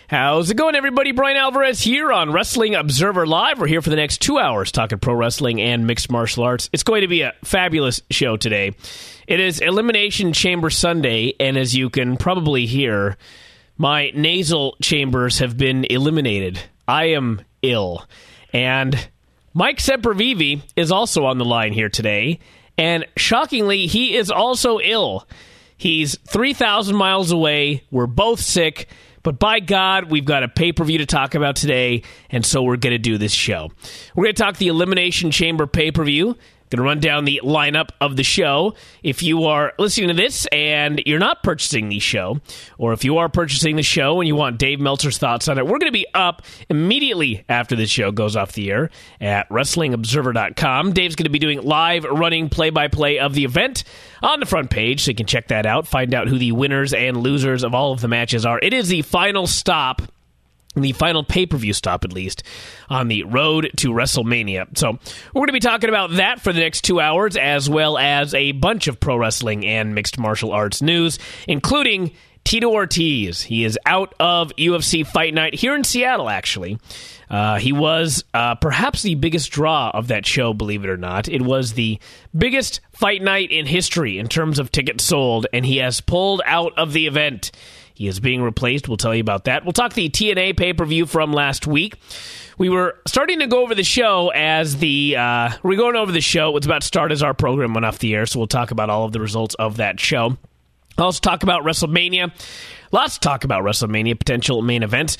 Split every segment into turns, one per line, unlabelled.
How's it going, everybody? Brian Alvarez here on Wrestling Observer Live. We're here for the next 2 hours talking pro wrestling and mixed martial arts. It's going to be a fabulous show today. It is Elimination Chamber Sunday, and as you can probably hear, my nasal chambers have been eliminated. I am ill. And Mike Sempervive is also on the line here today, and shockingly, he is also ill. He's 3,000 miles away. We're both sick. But by God, we've got a pay-per-view to talk about today, and so we're going to do this show. We're going to talk the Elimination Chamber pay-per-view. Going to run down the lineup of the show. If you are listening to this and you're not purchasing the show, or if you are purchasing the show and you want Dave Meltzer's thoughts on it, we're going to be up immediately after the show goes off the air at WrestlingObserver.com. Dave's going to be doing live running play-by-play of the event on the front page, so you can check that out, find out who the winners and losers of all of the matches are. It is the final stop, the final pay-per-view stop, at least, on the road to WrestleMania. So we're going to be talking about that for the next 2 hours, as well as a bunch of pro wrestling and mixed martial arts news, including Tito Ortiz. He is out of UFC Fight Night here in Seattle, actually. He was perhaps the biggest draw of that show, believe it or not. It was the biggest fight night in history in terms of tickets sold, and he has pulled out of the event. He is being replaced. We'll tell you about that. We'll talk the TNA pay-per-view from last week. We were starting to go over the show as we're going over the show. It was about to start as our program went off the air, so we'll talk about all of the results of that show. I'll also talk about WrestleMania. Lots to talk about WrestleMania, potential main events.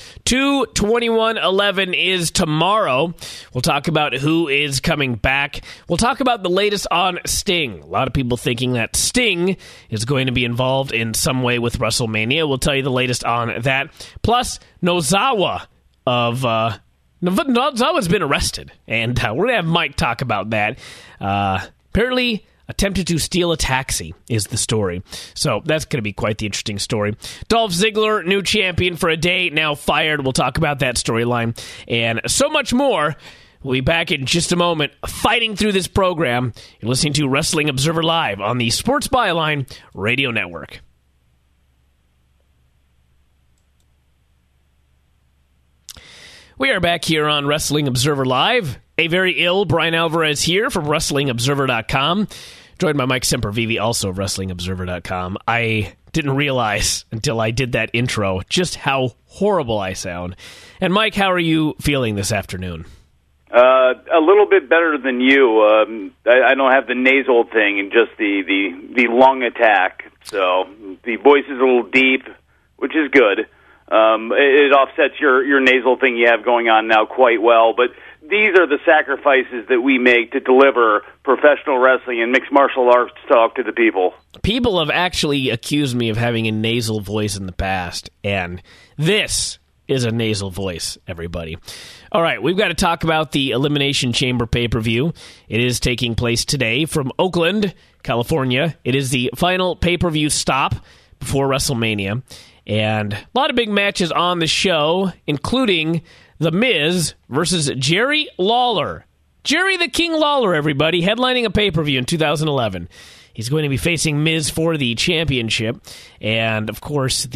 2/21/11 is tomorrow. We'll talk about who is coming back. We'll talk about the latest on Sting. A lot of people thinking that Sting is going to be involved in some way with WrestleMania. We'll tell you the latest on that. Plus, Nosawa Nosawa's been arrested, and we're going to have Mike talk about that. Apparently attempted to steal a taxi is the story. So that's going to be quite the interesting story. Dolph Ziggler, new champion for a day, now fired. We'll talk about that storyline and so much more. We'll be back in just a moment, fighting through this program. You're listening to Wrestling Observer Live on the Sports Byline Radio Network. We are back here on Wrestling Observer Live. A very ill Brian Alvarez here from WrestlingObserver.com. Joined by Mike Sempervive, also of WrestlingObserver.com. I didn't realize until I did that intro just how horrible I sound. And Mike, how are you feeling this afternoon?
A little bit better than you. I don't have the nasal thing and just the lung attack. So the voice is a little deep, which is good. It offsets your nasal thing you have going on now quite well, but these are the sacrifices that we make to deliver professional wrestling and mixed martial arts talk to the people.
People have actually accused me of having a nasal voice in the past, and this is a nasal voice, everybody. All right, we've got to talk about the Elimination Chamber pay-per-view. It is taking place today from Oakland, California. It is the final pay-per-view stop before WrestleMania. And a lot of big matches on the show, including The Miz versus Jerry Lawler. Jerry the King Lawler, everybody, headlining a pay-per-view in 2011. He's going to be facing Miz for the championship. And, of course,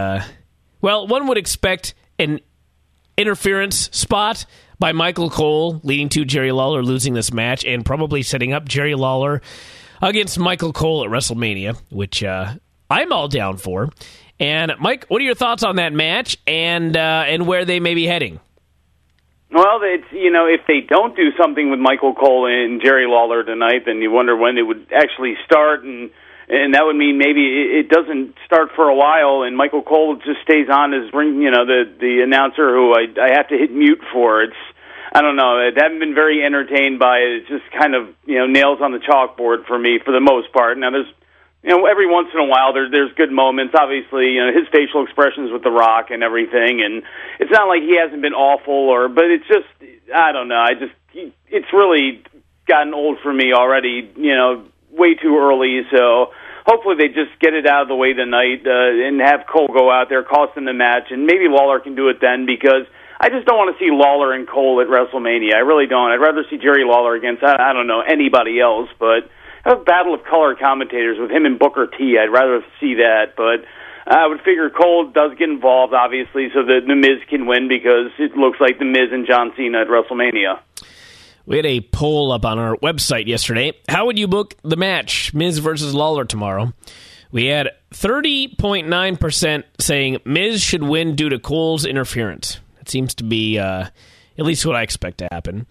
one would expect an interference spot by Michael Cole, leading to Jerry Lawler losing this match and probably setting up Jerry Lawler against Michael Cole at WrestleMania, which I'm all down for. And, Mike, what are your thoughts on that match and where they may be heading?
Well, if they don't do something with Michael Cole and Jerry Lawler tonight, then you wonder when it would actually start, and that would mean maybe it doesn't start for a while, and Michael Cole just stays on as the announcer who I have to hit mute for. I don't know. I haven't been very entertained by it. It's just kind of nails on the chalkboard for me for the most part. Now there's every once in a while there's good moments. Obviously, his facial expressions with The Rock and everything, and it's not like he hasn't been awful, but it's just, I don't know. It's really gotten old for me already, way too early. So hopefully they just get it out of the way tonight and have Cole go out there, cost him the match, and maybe Lawler can do it then, because I just don't want to see Lawler and Cole at WrestleMania. I really don't. I'd rather see Jerry Lawler against, I don't know, anybody else, but a battle of color commentators with him and Booker T. I'd rather see that, but I would figure Cole does get involved, obviously, so that The Miz can win because it looks like The Miz and John Cena at WrestleMania.
We had a poll up on our website yesterday. How would you book the match, Miz versus Lawler tomorrow? We had 30.9% saying Miz should win due to Cole's interference. That seems to be at least what I expect to happen.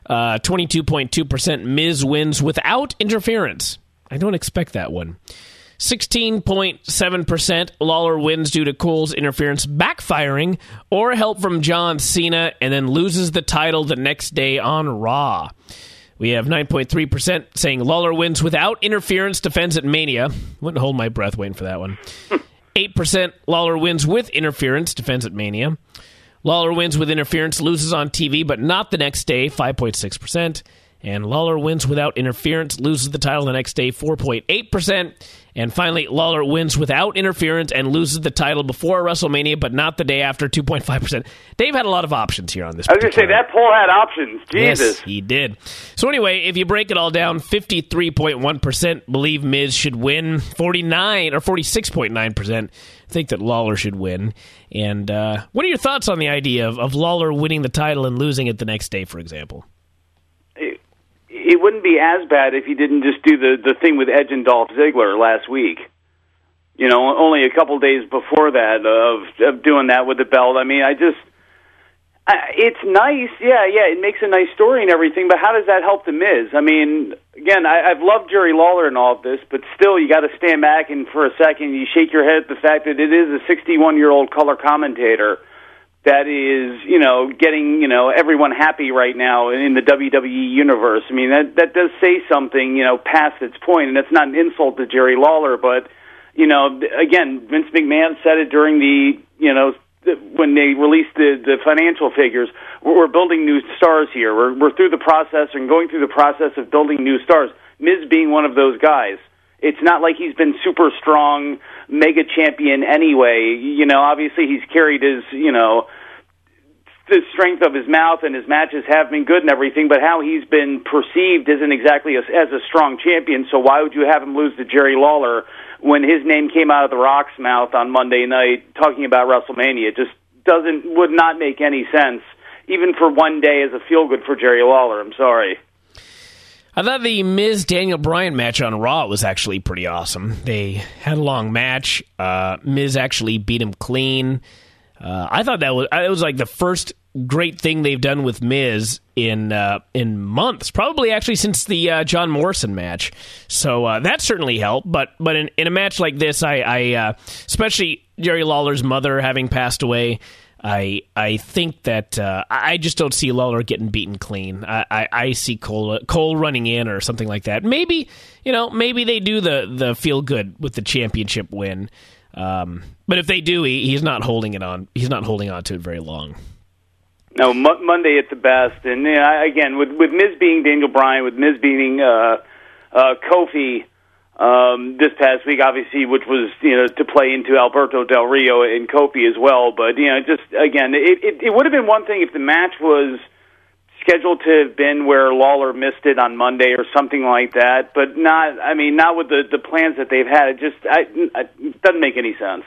22.2% Miz wins without interference. I don't expect that one. 16.7% Lawler wins due to Cole's interference backfiring or help from John Cena and then loses the title the next day on Raw. We have 9.3% saying Lawler wins without interference, defends at Mania. Wouldn't hold my breath waiting for that one. 8% Lawler wins with interference, defends at Mania. Lawler wins with interference, loses on TV, but not the next day, 5.6%. And Lawler wins without interference, loses the title the next day, 4.8%. And finally, Lawler wins without interference and loses the title before WrestleMania, but not the day after, 2.5%. Dave had a lot of options here on this.
I was going to say, that poll had options. Jesus.
Yes, he did. So anyway, if you break it all down, 53.1% believe Miz should win, 46.9% think that Lawler should win. And what are your thoughts on the idea of Lawler winning the title and losing it the next day, for example?
It wouldn't be as bad if he didn't just do the thing with Edge and Dolph Ziggler last week. You know, only a couple days before that of doing that with the belt. I mean, it's nice. Yeah, it makes a nice story and everything, but how does that help The Miz? I mean, again, I've loved Jerry Lawler and all of this, but still you got to stand back and for a second you shake your head at the fact that it is a 61-year-old color commentator that is, getting, everyone happy right now in the WWE universe. I mean, that does say something, past its point, and that's not an insult to Jerry Lawler, but, again, Vince McMahon said it during when they released the financial figures. We're building new stars here. We're through the process and going through the process of building new stars, Miz being one of those guys. It's not like he's been super strong, mega champion anyway. Obviously he's carried his, the strength of his mouth and his matches have been good and everything, but how he's been perceived isn't exactly as a strong champion, so why would you have him lose to Jerry Lawler when his name came out of The Rock's mouth on Monday night talking about WrestleMania? It just would not make any sense, even for one day as a feel-good for Jerry Lawler. I'm sorry.
I thought the Miz-Daniel Bryan match on Raw was actually pretty awesome. They had a long match. Miz actually beat him clean. I thought it was like the first great thing they've done with Miz in months, probably actually since the John Morrison match. So that certainly helped. But in a match like this, I especially Jerry Lawler's mother having passed away, I think that I just don't see Lawler getting beaten clean. I see Cole running in or something like that. Maybe they do the feel good with the championship win. But if they do, he's not holding on. He's not holding on to it very long.
No, Monday at the best. And again, with Miz being Daniel Bryan, with Miz being Kofi. This past week, obviously, which was to play into Alberto Del Rio and Kofi as well. But just again, it would have been one thing if the match was scheduled to have been where Lawler missed it on Monday or something like that. But not with the plans that they've had. It doesn't make any sense.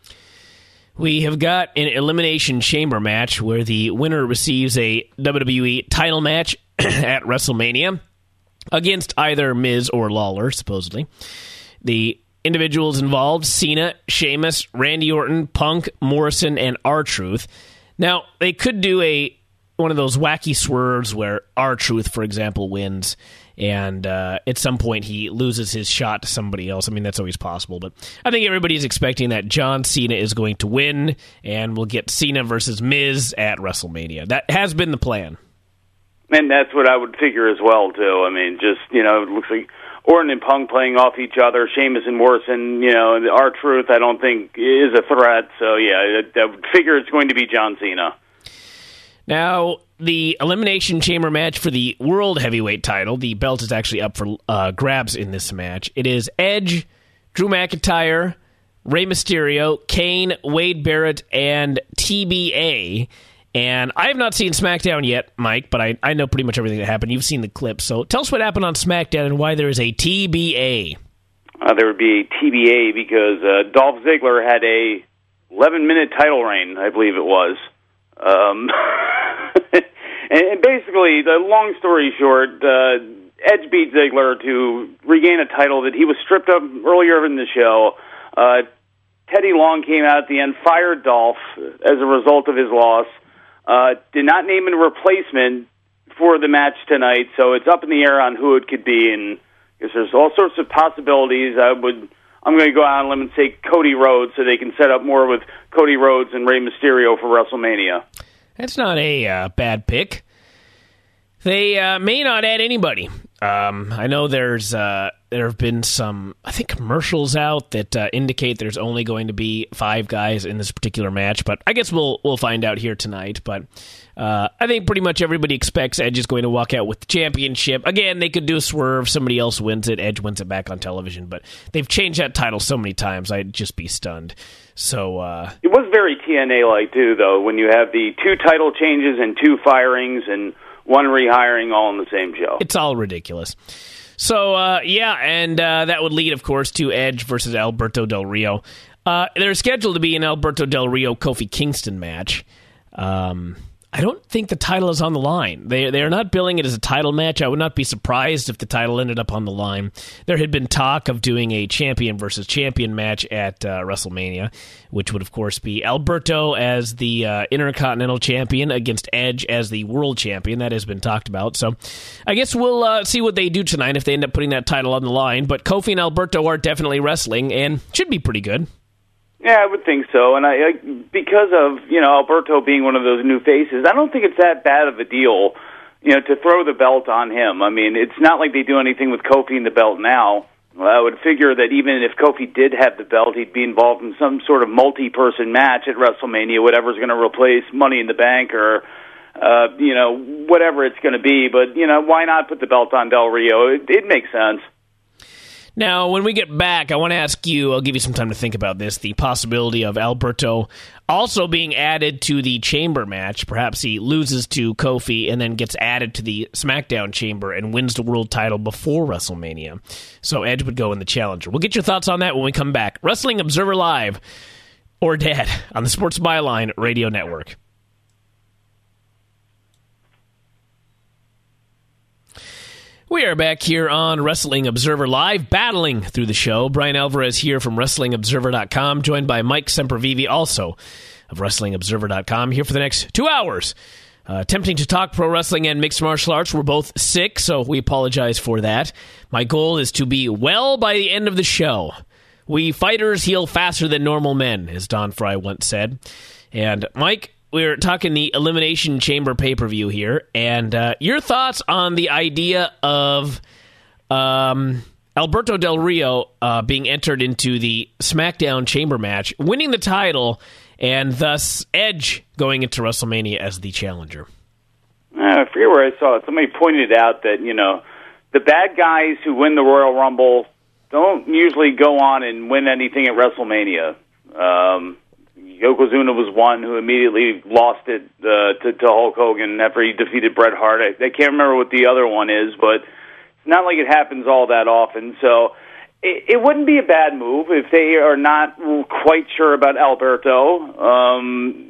We have got an Elimination Chamber match where the winner receives a WWE title match at WrestleMania against either Miz or Lawler, supposedly. The individuals involved, Cena, Sheamus, Randy Orton, Punk, Morrison, and R-Truth. Now, they could do one of those wacky swerves where R-Truth, for example, wins, and at some point he loses his shot to somebody else. I mean, that's always possible, but I think everybody's expecting that John Cena is going to win, and we'll get Cena versus Miz at WrestleMania. That has been the plan.
And that's what I would figure as well, too. I mean, just, it looks like Orton and Punk playing off each other, Sheamus and Morrison, R-Truth I don't think is a threat. So, yeah, I would figure it's going to be John Cena.
Now, the Elimination Chamber match for the World Heavyweight title, the belt is actually up for grabs in this match. It is Edge, Drew McIntyre, Rey Mysterio, Kane, Wade Barrett, and TBA. And I have not seen SmackDown yet, Mike, but I know pretty much everything that happened. You've seen the clip. So tell us what happened on SmackDown and why there is a TBA.
there would be a TBA because Dolph Ziggler had a 11-minute title reign, I believe it was. And basically, the long story short, Edge beat Ziggler to regain a title that he was stripped of earlier in the show. Teddy Long came out at the end, fired Dolph as a result of his loss. Did not name a replacement for the match tonight, so it's up in the air on who it could be, and I guess there's all sorts of possibilities. I'm going to go out on a limb and say Cody Rhodes, so they can set up more with Cody Rhodes and Rey Mysterio for WrestleMania.
That's not a bad pick. They may not add anybody. I know there have been some, I think, commercials out that indicate there's only going to be 5 guys in this particular match, but I guess we'll find out here tonight. But I think pretty much everybody expects Edge is going to walk out with the championship. Again, they could do a swerve, somebody else wins it, Edge wins it back on television, but they've changed that title so many times, I'd just be stunned. So it
was very TNA-like, too, though, when you have the 2 title changes and 2 firings and 1 rehiring all in the same show.
It's all ridiculous. So, that would lead, of course, to Edge versus Alberto Del Rio. There's scheduled to be an Alberto Del Rio-Kofi Kingston match. I don't think the title is on the line. They are not billing it as a title match. I would not be surprised if the title ended up on the line. There had been talk of doing a champion versus champion match at WrestleMania, which would, of course, be Alberto as the Intercontinental Champion against Edge as the World Champion. That has been talked about. So I guess we'll see what they do tonight if they end up putting that title on the line. But Kofi and Alberto are definitely wrestling and should be pretty good.
Yeah, I would think so. And I because of, Alberto being one of those new faces, I don't think it's that bad of a deal, to throw the belt on him. I mean, it's not like they do anything with Kofi in the belt now. I would figure that even if Kofi did have the belt, he'd be involved in some sort of multi-person match at WrestleMania, whatever's going to replace Money in the Bank or, whatever it's going to be. But, why not put the belt on Del Rio? It makes sense.
Now, when we get back, I want to ask you, I'll give you some time to think about this, the possibility of Alberto also being added to the Chamber match. Perhaps he loses to Kofi and then gets added to the SmackDown Chamber and wins the world title before WrestleMania. So Edge would go in the Challenger. We'll get your thoughts on that when we come back. Wrestling Observer Live, or Dead, on the Sports Byline Radio Network. We are back here on Wrestling Observer Live, battling through the show. Brian Alvarez here from WrestlingObserver.com, joined by Mike Sempervive, also of WrestlingObserver.com, here for the next 2 hours. Attempting to talk pro wrestling and mixed martial arts. We're both sick, so we apologize for that. My goal is to be well by the end of the show. We fighters heal faster than normal men, as Don Fry once said. And Mike, we're talking the Elimination Chamber pay-per-view here, and your thoughts on the idea of Alberto Del Rio being entered into the SmackDown Chamber match, winning the title, and thus Edge going into WrestleMania as the challenger.
I forget where I saw it. Somebody pointed out that, the bad guys who win the Royal Rumble don't usually go on and win anything at WrestleMania. Yokozuna was one who immediately lost it to Hulk Hogan after he defeated Bret Hart. I can't remember what the other one is, but it's not like it happens all that often. So it wouldn't be a bad move if they are not quite sure about Alberto.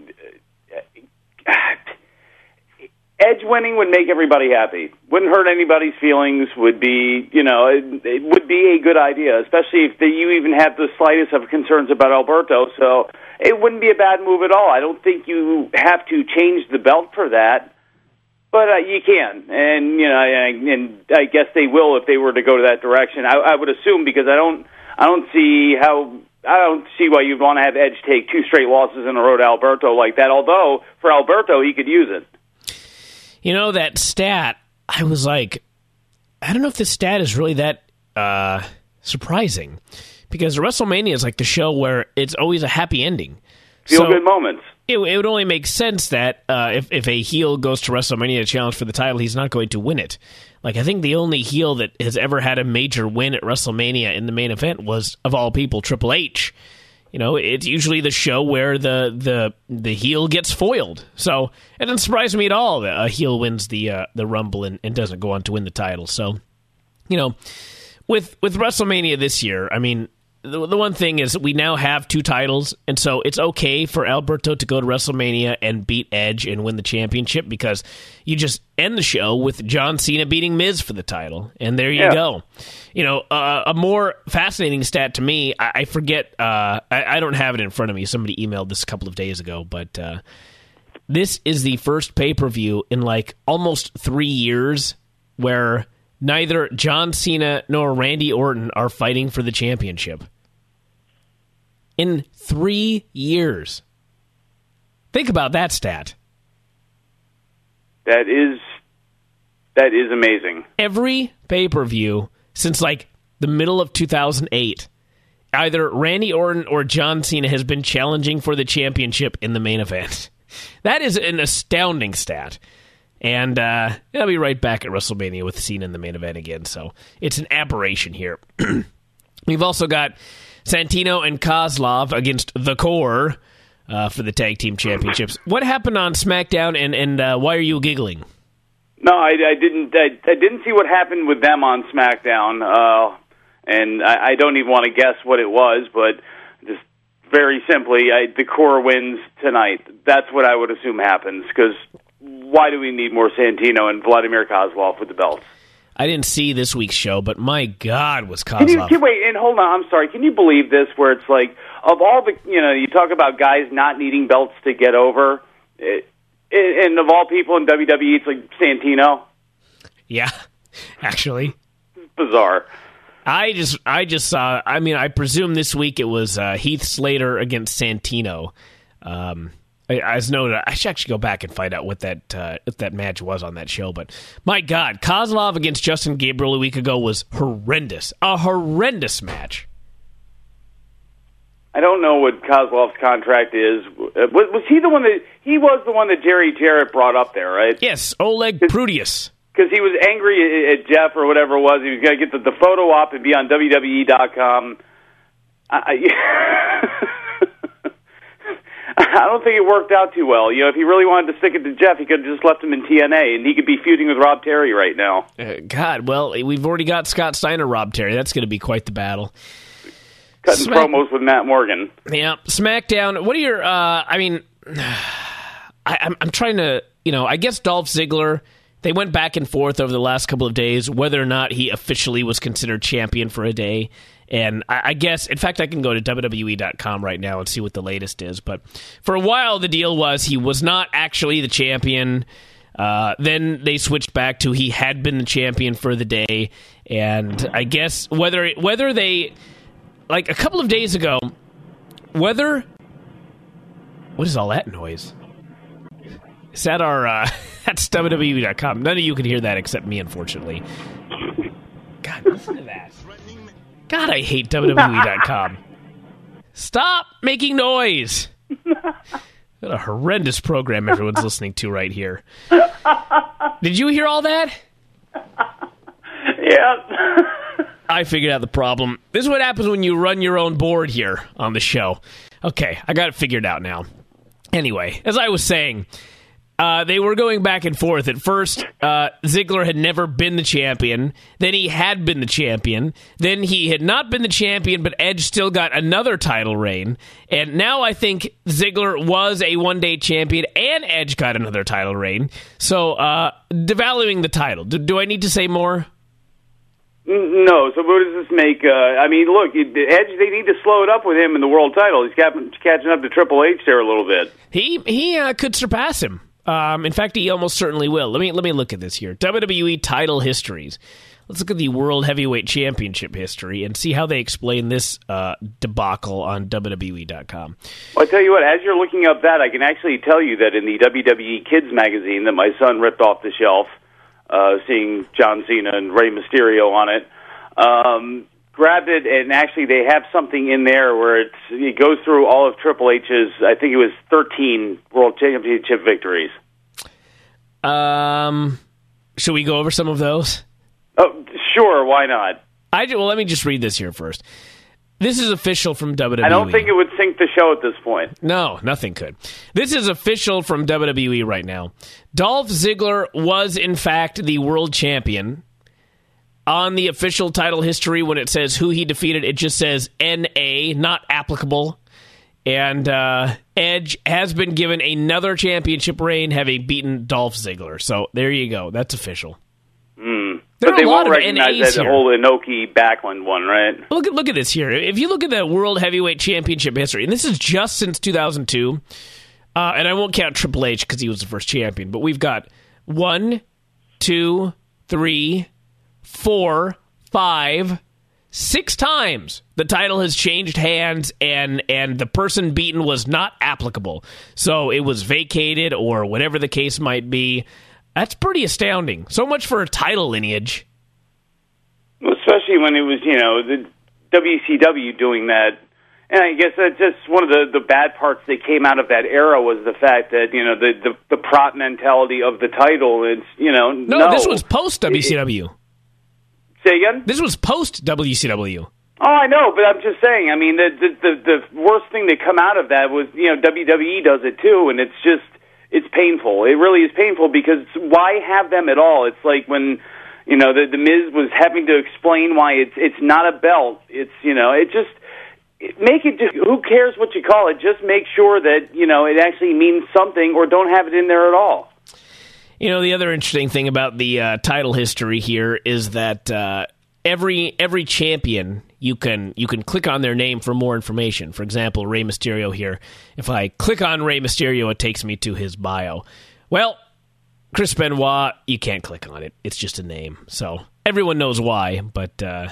Edge winning would make everybody happy. Wouldn't hurt anybody's feelings. Would be, it would be a good idea, especially if you even have the slightest of concerns about Alberto. So it wouldn't be a bad move at all. I don't think you have to change the belt for that, but you can. And and I guess they will if they were to go to that direction. I would assume, because I don't see why you'd want to have Edge take 2 straight losses in a row to Alberto like that. Although for Alberto, he could use it.
That stat, I was like, I don't know if this stat is really that surprising, because WrestleMania is like the show where it's always a happy ending.
Feel-good moments.
It would only make sense that if a heel goes to WrestleMania to challenge for the title, he's not going to win it. Like, I think the only heel that has ever had a major win at WrestleMania in the main event was, of all people, Triple H. It's usually the show where the heel gets foiled. So it doesn't surprise me at all that a heel wins the Rumble and doesn't go on to win the title. So, with WrestleMania this year, I mean, the one thing is we now have 2 titles, and so it's okay for Alberto to go to WrestleMania and beat Edge and win the championship because you just end the show with John Cena beating Miz for the title, and there you go. You know, a more fascinating stat to me, I forget, I don't have it in front of me. Somebody emailed this a couple of days ago, but this is the first pay-per-view in like almost 3 years where neither John Cena nor Randy Orton are fighting for the championship. In 3 years. Think about that stat.
That is amazing.
Every pay-per-view since like the middle of 2008, either Randy Orton or John Cena has been challenging for the championship in the main event. That is an astounding stat. And I'll be right back at WrestleMania with Cena in the main event again. So it's an aberration here. We've also got Santino and Kozlov against The Core for the tag team championships. What happened on SmackDown, and why are you giggling?
No, I didn't. I didn't see what happened with them on SmackDown, and I don't even want to guess what it was. But just very simply, The Core wins tonight. That's what I would assume happens because. Why do we need more Santino and Vladimir Kozlov with the belts?
I didn't see this week's show, but my God, was Kozlov.
Wait, and hold on, I'm sorry. Can you believe this, where it's like, of all the, you talk about guys not needing belts to get over, and of all people in WWE, it's like Santino?
Yeah, actually.
It's bizarre.
I just saw, I presume this week it was Heath Slater against Santino. As noted, I should actually go back and find out what that match was on that show. But my God, Kozlov against Justin Gabriel a week ago was horrendous. A horrendous match.
I don't know what Kozlov's contract is. Was he the one that he was the one that Jerry Jarrett brought up there, right?
Yes, Oleg Prudius.
Because he was angry at Jeff or whatever it was. He was going to get the photo op and be on WWE.com. I don't think it worked out too well. If he really wanted to stick it to Jeff, he could have just left him in TNA, and he could be feuding with Rob Terry right now.
God, well, we've already got Scott Steiner, Rob Terry. That's going to be quite the battle.
Cutting promos with Matt Morgan.
Yeah, SmackDown. What are your? I'm trying to. I guess Dolph Ziggler. They went back and forth over the last couple of days whether or not he officially was considered champion for a day. And I guess, in fact, I can go to WWE.com right now and see what the latest is. But for a while, the deal was he was not actually the champion. Then they switched back to he had been the champion for the day. And I guess whether they, like a couple of days ago, what is all that noise? Is that that's WWE.com. None of you can hear that except me, unfortunately. God, listen to that. God, I hate WWE.com. Stop making noise. What a horrendous program everyone's listening to right here. Did you hear all that?
Yeah.
I figured out the problem. This is what happens when you run your own board here on the show. Okay, I got it figured out now. Anyway, as I was saying, they were going back and forth. At first, Ziggler had never been the champion. Then he had been the champion. Then he had not been the champion, but Edge still got another title reign. And now I think Ziggler was a one-day champion and Edge got another title reign. So, devaluing the title. Do I need to say more?
No. So what does this make? Look, Edge, they need to slow it up with him in the world title. He's catching up to Triple H there a little bit.
He could surpass him. In fact, he almost certainly will. Let me look at this here. WWE title histories. Let's look at the World Heavyweight Championship history and see how they explain this debacle on WWE.com.
Well, I tell you what, as you're looking up that, I can actually tell you that in the WWE Kids magazine that my son ripped off the shelf, seeing John Cena and Rey Mysterio on it, grabbed it, and actually they have something in there where it goes through all of Triple H's, I think it was 13 World Championship victories.
Should we go over some of those?
Oh, sure, why not?
Well, let me just read this here first. This is official from WWE.
I don't think it would sink the show at this point.
No, nothing could. This is official from WWE right now. Dolph Ziggler was, in fact, the world champion on the official title history, when it says who he defeated, it just says NA, not applicable. And Edge has been given another championship reign, having beaten Dolph Ziggler. So there you go. That's official.
But they won't recognize that whole Inoki Backlund one, right?
Look at this here. If you look at the World Heavyweight Championship history, and this is just since 2002, and I won't count Triple H because he was the first champion, but we've got 1, 2, 3, 4, 5, 6 times the title has changed hands, and the person beaten was not applicable. So it was vacated or whatever the case might be. That's pretty astounding. So much for a title lineage.
Well, especially when it was, the WCW doing that. And I guess that's just one of the bad parts that came out of that era was the fact that, the prop mentality of the title. It's,
No, this was post-WCW.
Say again?
This was post-WCW.
Oh, I know, but I'm just saying, I mean, the worst thing that come out of that was, WWE does it too, and it's painful. It really is painful because why have them at all? It's like when, the Miz was having to explain why it's not a belt. It's, make it just, who cares what you call it? Just make sure that, it actually means something or don't have it in there at all.
The other interesting thing about the title history here is that every champion, you can click on their name for more information. For example, Rey Mysterio here. If I click on Rey Mysterio, it takes me to his bio. Well, Chris Benoit, you can't click on it. It's just a name. So everyone knows why, but, I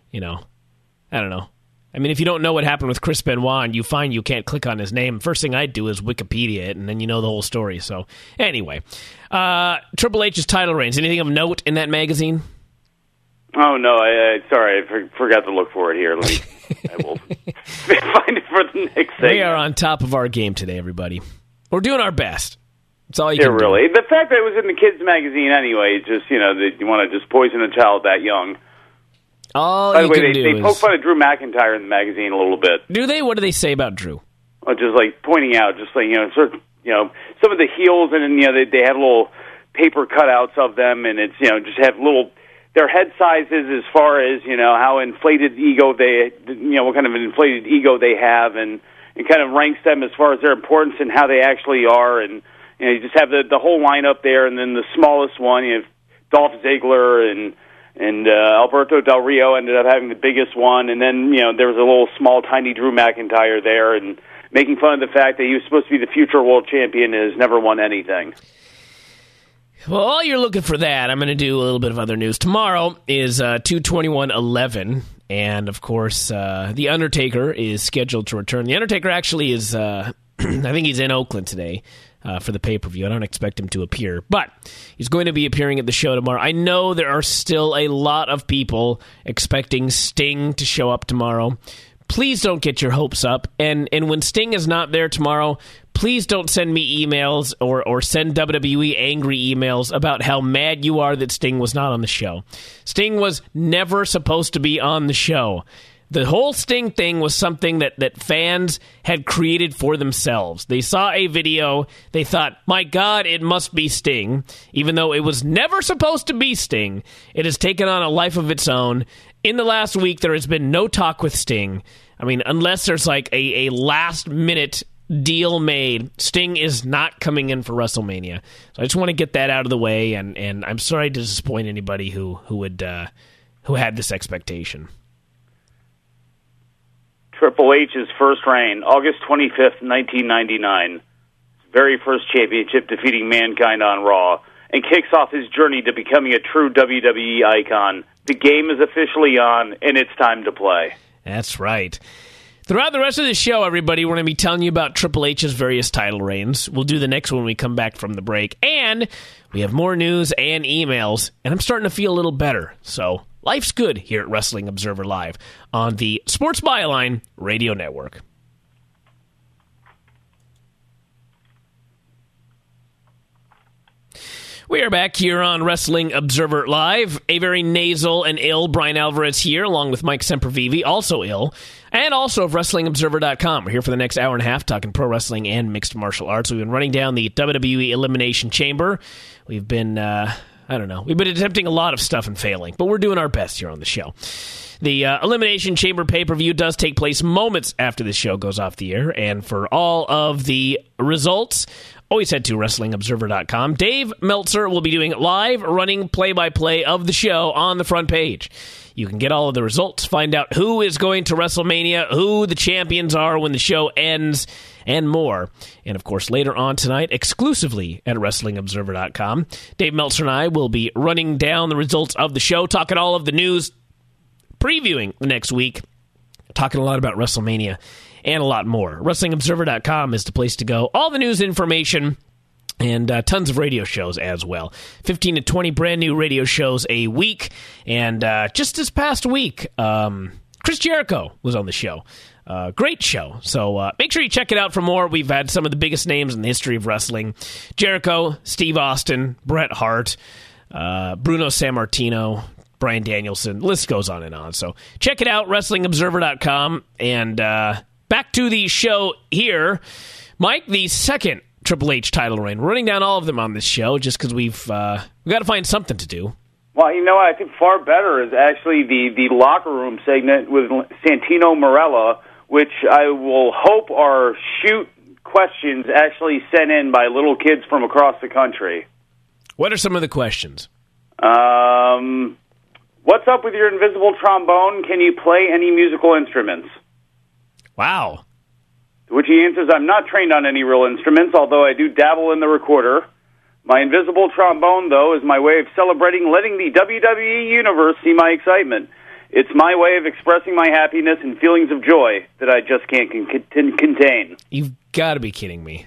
don't know. I mean, if you don't know what happened with Chris Benoit and you find you can't click on his name, first thing I'd do is Wikipedia it, and then you know the whole story. So anyway, Triple H's title reigns. Anything of note in that magazine?
Oh, no, sorry, I forgot to look for it here. I will find it for the next thing.
We are on top of our game today, everybody. We're doing our best. That's all you can do.
Really. The fact that it was in the kids' magazine anyway, just, that you want to just poison a child that young.
All
By the way, they poke fun of Drew McIntyre in the magazine a little bit.
Do they? What do they say about Drew?
Just like pointing out, just like, some of the heels, and then, they have little paper cutouts of them, and it's, just have little... Their head sizes as far as, how inflated ego what kind of an inflated ego they have, and it kind of ranks them as far as their importance and how they actually are, and, you just have the whole lineup there, and then the smallest one, you have Dolph Ziggler, and Alberto Del Rio ended up having the biggest one, and then, there was a little small, tiny Drew McIntyre there, and making fun of the fact that he was supposed to be the future world champion and has never won anything.
Well, while you're looking for that, I'm going to do a little bit of other news. Tomorrow is 2/21/11, and of course, The Undertaker is scheduled to return. The Undertaker actually is, I think he's in Oakland today for the pay-per-view. I don't expect him to appear, but he's going to be appearing at the show tomorrow. I know there are still a lot of people expecting Sting to show up tomorrow. Please don't get your hopes up, and when Sting is not there tomorrow, please don't send me emails or send WWE angry emails about how mad you are that Sting was not on the show. Sting was never supposed to be on the show. The whole Sting thing was something that fans had created for themselves. They saw a video, they thought, my God, it must be Sting. Even though it was never supposed to be Sting, it has taken on a life of its own. In the last week, there has been no talk with Sting. I mean, unless there's like a last-minute deal made, Sting is not coming in for WrestleMania. So I just want to get that out of the way, and I'm sorry to disappoint anybody who had this expectation.
Triple H's first reign, August 25th, 1999. Very first championship, defeating Mankind on Raw, and kicks off his journey to becoming a true WWE icon. The game is officially on, and it's time to play.
That's right. Throughout the rest of the show, everybody, we're going to be telling you about Triple H's various title reigns. We'll do the next one when we come back from the break. And we have more news and emails, and I'm starting to feel a little better. So life's good here at Wrestling Observer Live on the Sports Byline Radio Network. We are back here on Wrestling Observer Live. A very nasal and ill Brian Alvarez here, along with Mike Sempervive, also ill, and also of WrestlingObserver.com. We're here for the next hour and a half talking pro wrestling and mixed martial arts. We've been running down the WWE Elimination Chamber. We've been, I I don't know. We've been attempting a lot of stuff and failing, but we're doing our best here on the show. The Elimination Chamber pay-per-view does take place moments after this show goes off the air, and for all of the results, always head to WrestlingObserver.com. Dave Meltzer will be doing live running play-by-play of the show on the front page. You can get all of the results, find out who is going to WrestleMania, who the champions are when the show ends, and more. And, of course, later on tonight, exclusively at WrestlingObserver.com, Dave Meltzer and I will be running down the results of the show, talking all of the news, previewing the next week, talking a lot about WrestleMania, and a lot more. WrestlingObserver.com is the place to go. All the news information and tons of radio shows as well. 15 to 20 brand new radio shows a week. And just this past week, Chris Jericho was on the show. Great show. So make sure you check it out for more. We've had some of the biggest names in the history of wrestling. Jericho, Steve Austin, Bret Hart, Bruno Sammartino, Bryan Danielson. The list goes on and on. So check it out, WrestlingObserver.com. And back to the show here. Mike, the second Triple H title reign. We're running down all of them on this show just because we've got to find something to do.
Well, I think far better is actually the locker room segment with Santino Marella, which I will hope are shoot questions actually sent in by little kids from across the country.
What are some of the questions?
What's up with your invisible trombone? Can you play any musical instruments?
Wow.
To which he answers, I'm not trained on any real instruments, although I do dabble in the recorder. My invisible trombone, though, is my way of celebrating letting the WWE Universe see my excitement. It's my way of expressing my happiness and feelings of joy that I just can't contain.
You've got to be kidding me.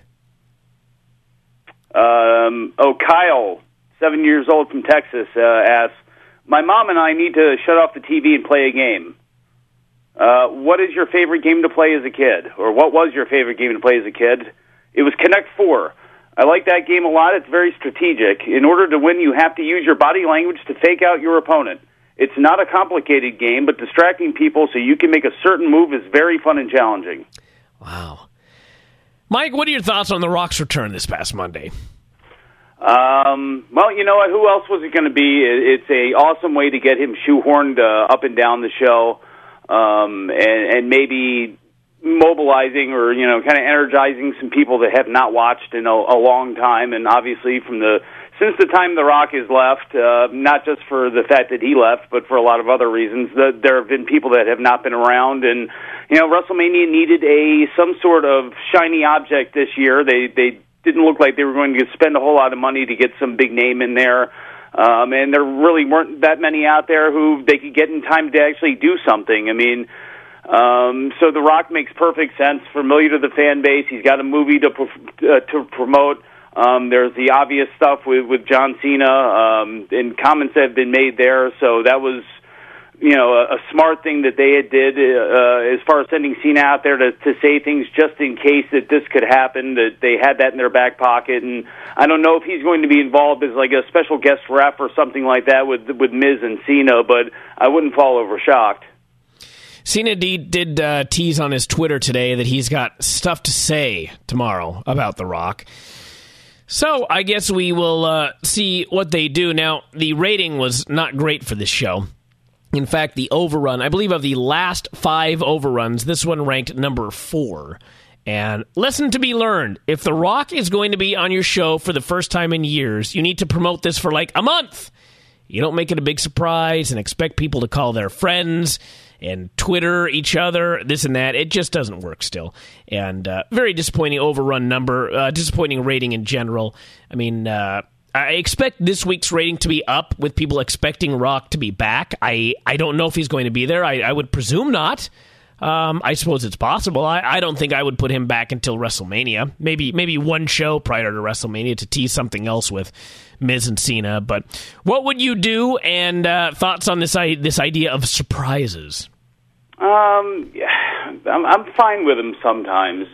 Kyle, 7 years old from Texas, asks, my mom and I need to shut off the TV and play a game. What is your favorite game to play as a kid? Or what was your favorite game to play as a kid? It was Connect 4. I like that game a lot. It's very strategic. In order to win, you have to use your body language to fake out your opponent. It's not a complicated game, but distracting people so you can make a certain move is very fun and challenging.
Wow. Mike, what are your thoughts on The Rock's return this past Monday?
Well, you know what? Who else was it going to be? It's a awesome way to get him shoehorned up and down the show, and maybe mobilizing or kind of energizing some people that have not watched in a long time. And obviously, since the time The Rock has left, not just for the fact that he left, but for a lot of other reasons, there have been people that have not been around. And WrestleMania needed some sort of shiny object this year. They didn't look like they were going to spend a whole lot of money to get some big name in there. And there really weren't that many out there who they could get in time to actually do something. I mean, so The Rock makes perfect sense, familiar to the fan base. He's got a movie to promote. There's the obvious stuff with John Cena, and comments have been made there. So that was, a smart thing that they did as far as sending Cena out there to say things just in case that this could happen, that they had that in their back pocket. And I don't know if he's going to be involved as like a special guest ref or something like that with Miz and Cena, but I wouldn't fall over shocked.
Cena did tease on his Twitter today that he's got stuff to say tomorrow about The Rock. So I guess we will see what they do. Now, the rating was not great for this show. In fact, the overrun, I believe of the last 5 overruns, this one ranked number 4. And lesson to be learned, if The Rock is going to be on your show for the first time in years, you need to promote this for like a month. You don't make it a big surprise and expect people to call their friends and Twitter each other, this and that. It just doesn't work still. And very disappointing overrun number, disappointing rating in general. I mean, I expect this week's rating to be up with people expecting Rock to be back. I don't know if he's going to be there. I would presume not. I suppose it's possible. I don't think I would put him back until WrestleMania. Maybe one show prior to WrestleMania to tease something else with Miz and Cena. But what would you do? And thoughts on this idea of surprises?
I'm fine with them sometimes.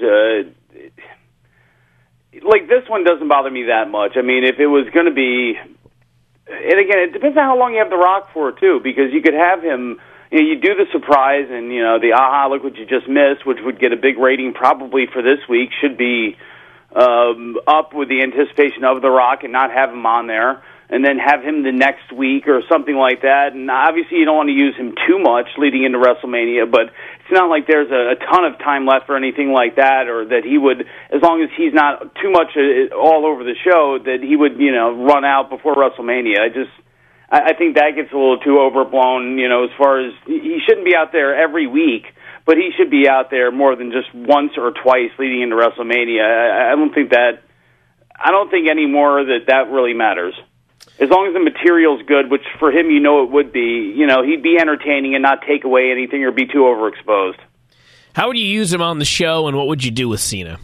Like this one doesn't bother me that much. I mean, if it was going to be, and again, it depends on how long you have The Rock for too, because you could have him. You do the surprise and, the aha, look what you just missed, which would get a big rating probably for this week, should be up with the anticipation of The Rock and not have him on there. and then have him the next week or something like that. And obviously you don't want to use him too much leading into WrestleMania, but it's not like there's a ton of time left or anything like that, or that he would, as long as he's not too much all over the show, that he would, run out before WrestleMania. I think that gets a little too overblown, as far as he shouldn't be out there every week, but he should be out there more than just once or twice leading into WrestleMania. I don't think anymore that really matters. As long as the material's good, which for him it would be, he'd be entertaining and not take away anything or be too overexposed.
How would you use him on the show, and what would you do with Cena?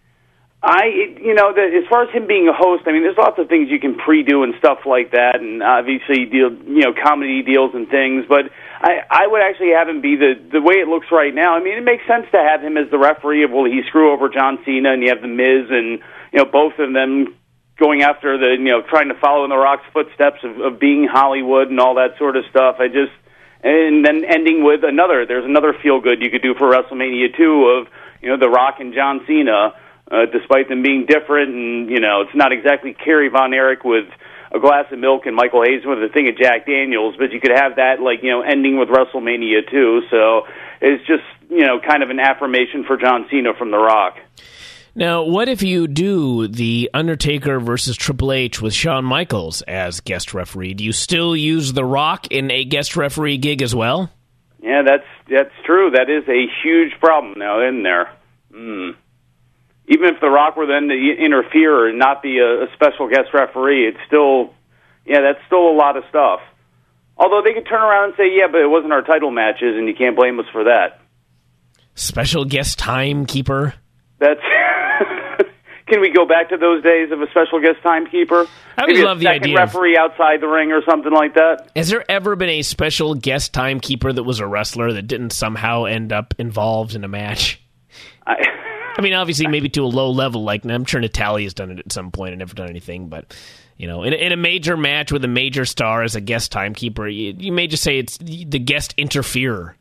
As far as him being a host, there's lots of things you can pre-do and stuff like that, and obviously, comedy deals and things, but I would actually have him be the way it looks right now. It makes sense to have him as the referee of, will he screw over John Cena, and you have The Miz, and, both of them going after trying to follow in The Rock's footsteps of being Hollywood and all that sort of stuff. And then ending with there's another feel-good you could do for WrestleMania 2 of, The Rock and John Cena, despite them being different, and, it's not exactly Kerry Von Erich with a glass of milk and Michael Hayes with a thing of Jack Daniels, but you could have that, ending with WrestleMania 2, so it's just, kind of an affirmation for John Cena from The Rock.
Now, what if you do The Undertaker versus Triple H with Shawn Michaels as guest referee? Do you still use The Rock in a guest referee gig as well?
Yeah, that's true. That is a huge problem now, isn't there? Even if The Rock were then to interfere and not be a special guest referee, it's still, that's still a lot of stuff. Although they could turn around and say, yeah, but it wasn't our title matches, and you can't blame us for that.
Special guest timekeeper?
That's... Can we go back to those days of a special guest timekeeper?
I would love the idea.
Referee outside the ring or something like that.
Has there ever been a special guest timekeeper that was a wrestler that didn't somehow end up involved in a match? Obviously, maybe to a low level. Like, I'm sure Natalia's done it at some point and never done anything. But, in a major match with a major star as a guest timekeeper, you may just say it's the guest interferer.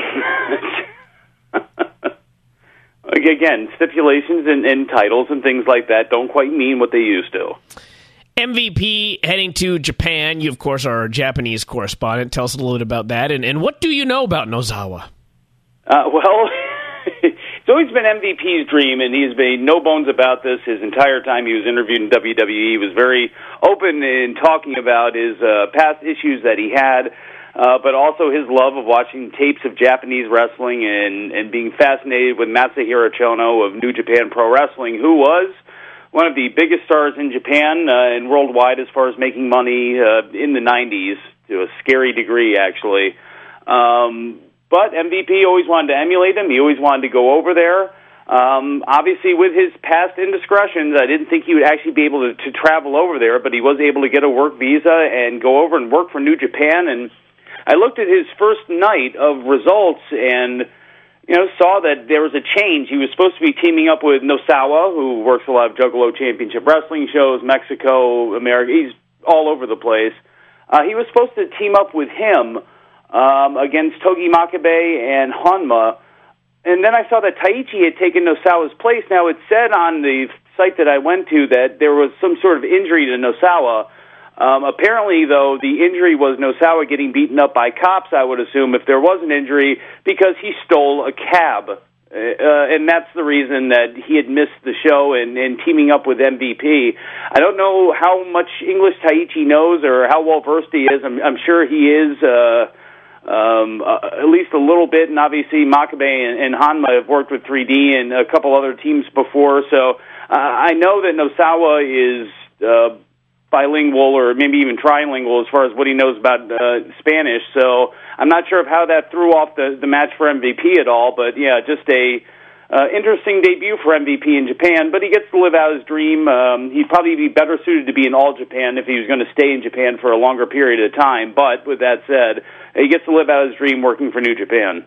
Again, stipulations and titles and things like that don't quite mean what they used to.
MVP heading to Japan. You, of course, are our Japanese correspondent. Tell us a little bit about that. And what do you know about Nosawa?
It's always been MVP's dream, and he's made no bones about this his entire time he was interviewed in WWE. He was very open in talking about his past issues that he had, but also his love of watching tapes of Japanese wrestling and being fascinated with Masahiro Chono of New Japan Pro Wrestling, who was one of the biggest stars in Japan and worldwide as far as making money in the 90s, to a scary degree, actually. But MVP always wanted to emulate him. He always wanted to go over there. Obviously, with his past indiscretions, I didn't think he would actually be able to travel over there, but he was able to get a work visa and go over and work for New Japan. And I looked at his first night of results and, saw that there was a change. He was supposed to be teaming up with Nosawa, who works a lot of Juggalo Championship Wrestling shows, Mexico, America. He's all over the place. He was supposed to team up with him against Togi Makabe and Honma. And then I saw that Taichi had taken Nosawa's place. Now, it said on the site that I went to that there was some sort of injury to Nosawa. Apparently, though, the injury was Nosawa getting beaten up by cops, I would assume, if there was an injury, because he stole a cab. And that's the reason that he had missed the show and teaming up with MVP. I don't know how much English Taichi knows or how well-versed he is. I'm sure he is at least a little bit, and obviously Makabe and Hanma have worked with 3D and a couple other teams before, so I know that Nosawa is bilingual or maybe even trilingual as far as what he knows about Spanish, so I'm not sure of how that threw off the match for MVP at all, but yeah, just a interesting debut for MVP in Japan, but he gets to live out his dream. He'd probably be better suited to be in All Japan if he was going to stay in Japan for a longer period of time, but with that said, he gets to live out his dream working for New Japan.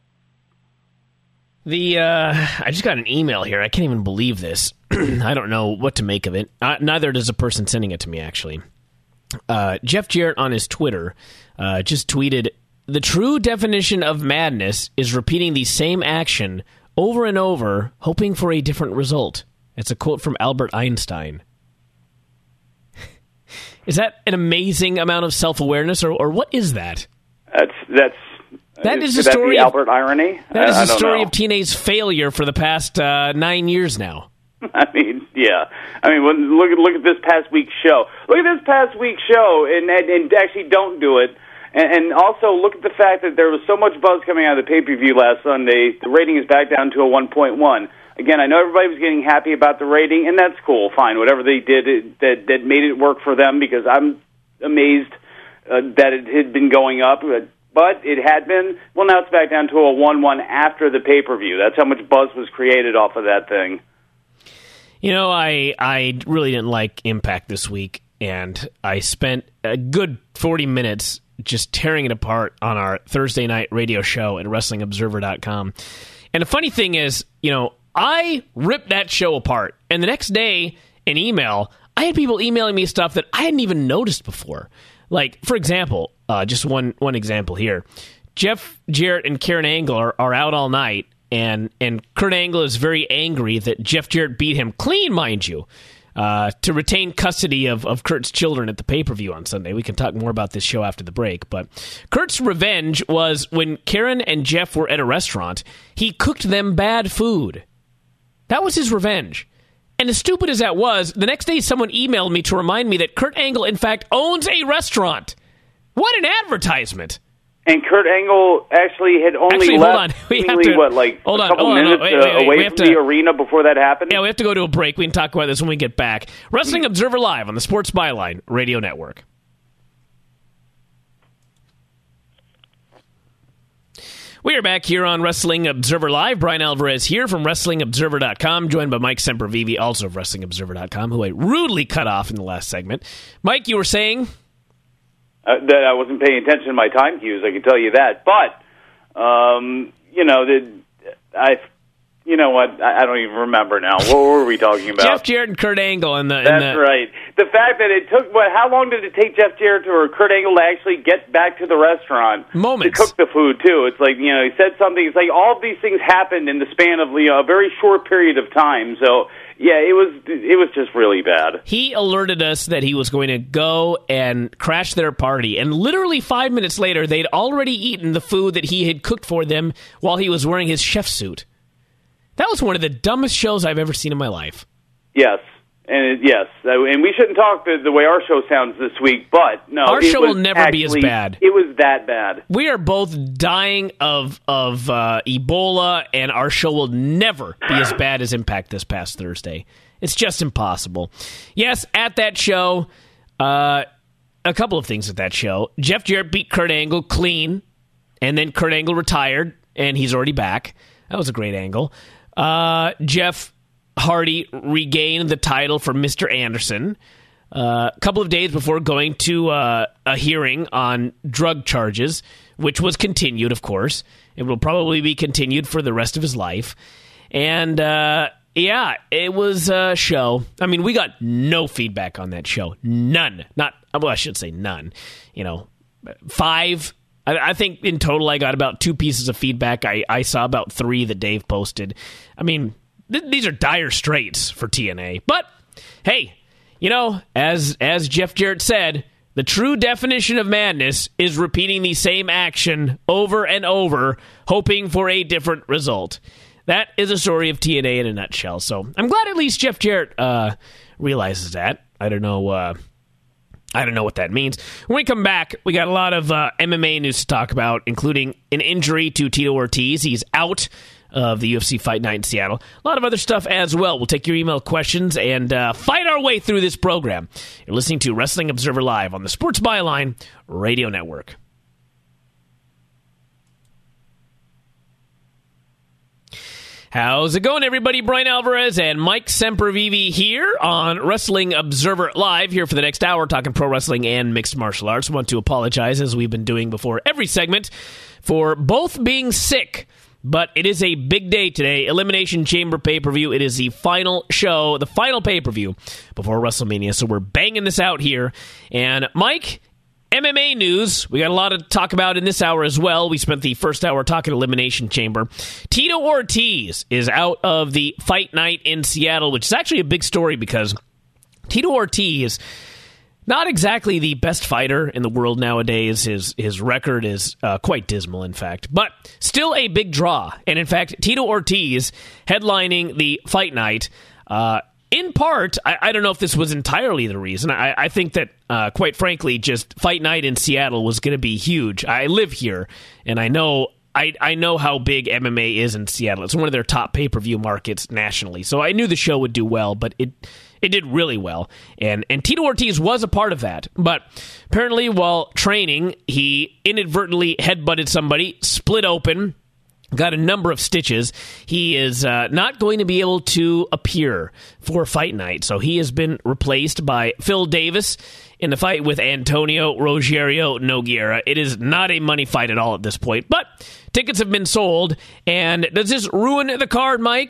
I just got an email here. I can't even believe this. I don't know what to make of it. Neither does the person sending it to me, actually. Jeff Jarrett on his Twitter just tweeted, "The true definition of madness is repeating the same action over and over, hoping for a different result." It's a quote from Albert Einstein. Is that an amazing amount of self-awareness, or what is that?
That is the story. Albert irony.
That is the story of TNA's failure for the past 9 years now.
I mean, yeah. I mean, look at this past week's show. Look at this past week's show, and actually don't do it. And also look at the fact that there was so much buzz coming out of the pay-per-view last Sunday. The rating is back down to a 1.1. Again, I know everybody was getting happy about the rating, and that's cool, fine. Whatever they did that made it work for them, because I'm amazed that it had been going up. But it had been. Well, now it's back down to a 1.1 after the pay-per-view. That's how much buzz was created off of that thing.
You know, I really didn't like Impact this week, and I spent a good 40 minutes just tearing it apart on our Thursday night radio show at WrestlingObserver.com. And the funny thing is, you know, I ripped that show apart, and the next day, in email, I had people emailing me stuff that I hadn't even noticed before. Like, for example, just one example here. Jeff Jarrett and Karen Angle are out all night, and Kurt Angle is very angry that Jeff Jarrett beat him clean, mind you, to retain custody of Kurt's children at the pay-per-view on Sunday. We can talk more about this show after the break. But Kurt's revenge was when Karen and Jeff were at a restaurant, he cooked them bad food. That was his revenge. And as stupid as that was, the next day someone emailed me to remind me that Kurt Angle, in fact, owns a restaurant. What an advertisement.
And Kurt Angle actually had only left a couple minutes away from the arena before that happened?
Yeah, we have to go to a break. We can talk about this when we get back. Wrestling Observer Live on the Sports Byline Radio Network. We are back here on Wrestling Observer Live. Brian Alvarez here from WrestlingObserver.com, joined by Mike Sempervive, also of WrestlingObserver.com, who I rudely cut off in the last segment. Mike, you were saying?
That I wasn't paying attention to my time cues, I can tell you that. But, you know what? I don't even remember now. What were we talking about?
Jeff Jarrett and Kurt Angle. That's
right. The fact that it took, how long did it take Jeff Jarrett or Kurt Angle to actually get back to the restaurant?
Moments.
To cook the food, too. It's like, he said something. It's like all of these things happened in the span of a very short period of time. So, yeah, it was just really bad.
He alerted us that he was going to go and crash their party, and literally 5 minutes later, they'd already eaten the food that he had cooked for them while he was wearing his chef suit. That was one of the dumbest shows I've ever seen in my life.
Yes. And we shouldn't talk the way our show sounds this week, but no.
Our show will never be as bad.
It was that bad.
We are both dying of Ebola, and our show will never be as bad as Impact this past Thursday. It's just impossible. Yes, at that show, a couple of things at that show. Jeff Jarrett beat Kurt Angle clean, and then Kurt Angle retired, and he's already back. That was a great angle. Jeff Hardy regained the title for Mr. Anderson a couple of days before going to a hearing on drug charges, which was continued, of course. It will probably be continued for the rest of his life. And, it was a show. I mean, we got no feedback on that show. None. I should say none. 5. I think in total I got about 2 pieces of feedback. I saw about 3 that Dave posted. I mean, these are dire straits for TNA. But, hey, as Jeff Jarrett said, the true definition of madness is repeating the same action over and over, hoping for a different result. That is a story of TNA in a nutshell. So I'm glad at least Jeff Jarrett realizes that. I don't know what that means. When we come back, we got a lot of MMA news to talk about, including an injury to Tito Ortiz. He's out of the UFC Fight Night in Seattle. A lot of other stuff as well. We'll take your email questions and fight our way through this program. You're listening to Wrestling Observer Live on the Sports Byline Radio Network. How's it going, everybody? Brian Alvarez and Mike Sempervive here on Wrestling Observer Live, here for the next hour, talking pro wrestling and mixed martial arts. I want to apologize, as we've been doing before every segment, for both being sick. But it is a big day today. Elimination Chamber pay-per-view. It is the final show, the final pay-per-view before WrestleMania. So we're banging this out here. And Mike, MMA news. We got a lot to talk about in this hour as well. We spent the first hour talking Elimination Chamber. Tito Ortiz is out of the Fight Night in Seattle, which is actually a big story because Tito Ortiz Not exactly the best fighter in the world nowadays. His record is quite dismal, in fact. But still a big draw. And in fact, Tito Ortiz headlining the fight night. In part, I don't know if this was entirely the reason. I think that, quite frankly, just fight night in Seattle was going to be huge. I live here, and I know how big MMA is in Seattle. It's one of their top pay-per-view markets nationally. So I knew the show would do well, but it did really well. And Tito Ortiz was a part of that. But apparently while training, he inadvertently headbutted somebody, split open, got a number of stitches. He is not going to be able to appear for fight night. So he has been replaced by Phil Davis in the fight with Antonio Rogerio Nogueira. It is not a money fight at all at this point, but tickets have been sold. And does this ruin the card, Mike?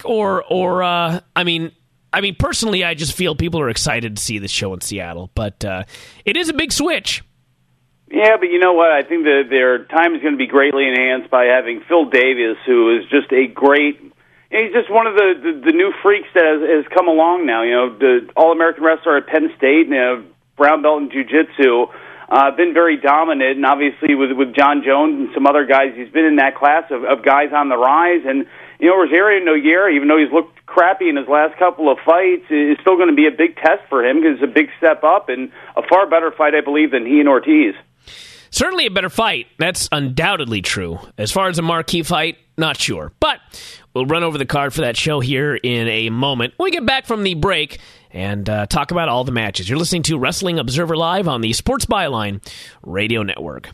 I mean, personally, I just feel people are excited to see this show in Seattle, but it is a big switch.
Yeah, but you know what? I think that their time is going to be greatly enhanced by having Phil Davis, who is just a great. He's just one of the new freaks that has come along now. You know, the All-American wrestler at Penn State, brown belt in jiu-jitsu, been very dominant, and obviously with John Jones and some other guys, he's been in that class of guys on the rise. And you know, Rogerio Nogueira, even though he's looked crappy in his last couple of fights, is still going to be a big test for him because it's a big step up and a far better fight, I believe, than he and Ortiz.
Certainly a better fight. That's undoubtedly true. As far as a marquee fight, not sure. But we'll run over the card for that show here in a moment when we get back from the break and talk about all the matches. You're listening to Wrestling Observer Live on the Sports Byline Radio Network.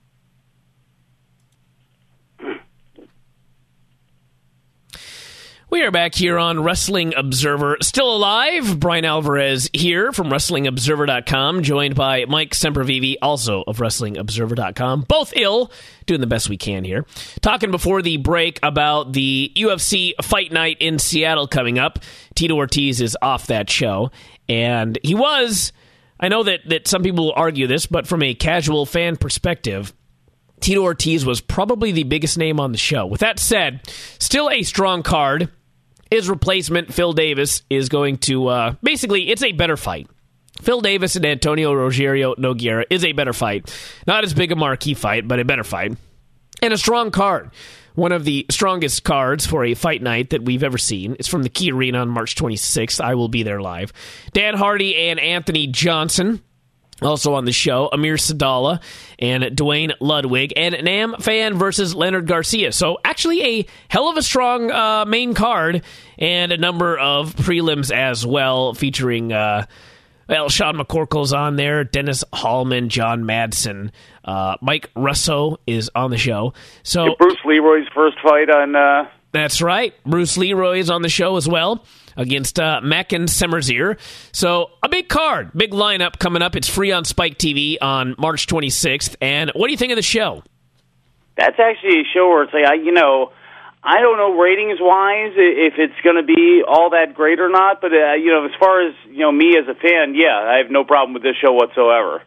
We are back here on Wrestling Observer. Still alive, Brian Alvarez here from WrestlingObserver.com, joined by Mike Sempervive, also of WrestlingObserver.com. Both ill, doing the best we can here. Talking before the break about the UFC Fight Night in Seattle coming up. Tito Ortiz is off that show, and he was, I know that some people will argue this, but from a casual fan perspective, Tito Ortiz was probably the biggest name on the show. With that said, still a strong card. His replacement, Phil Davis, is going to... basically, it's a better fight. Phil Davis and Antonio Rogerio Nogueira is a better fight. Not as big a marquee fight, but a better fight. And a strong card. One of the strongest cards for a fight night that we've ever seen. It's from the Key Arena on March 26th. I will be there live. Dan Hardy and Anthony Johnson. Also on the show, Amir Sadala and Dwayne Ludwig, and Nam Fan versus Leonard Garcia. So actually a hell of a strong main card, and a number of prelims as well, featuring, Sean McCorkle's on there, Dennis Hallman, John Madsen. Mike Russo is on the show. So
Bruce Leroy's first fight on...
That's right. Bruce Leroy is on the show as well, against Mackin Semerzier. So a big card, big lineup coming up. It's free on Spike TV on March 26th. And what do you think of the show?
That's actually a show where it's like, I don't know ratings-wise if it's going to be all that great or not, but, as far as, me as a fan, yeah, I have no problem with this show whatsoever.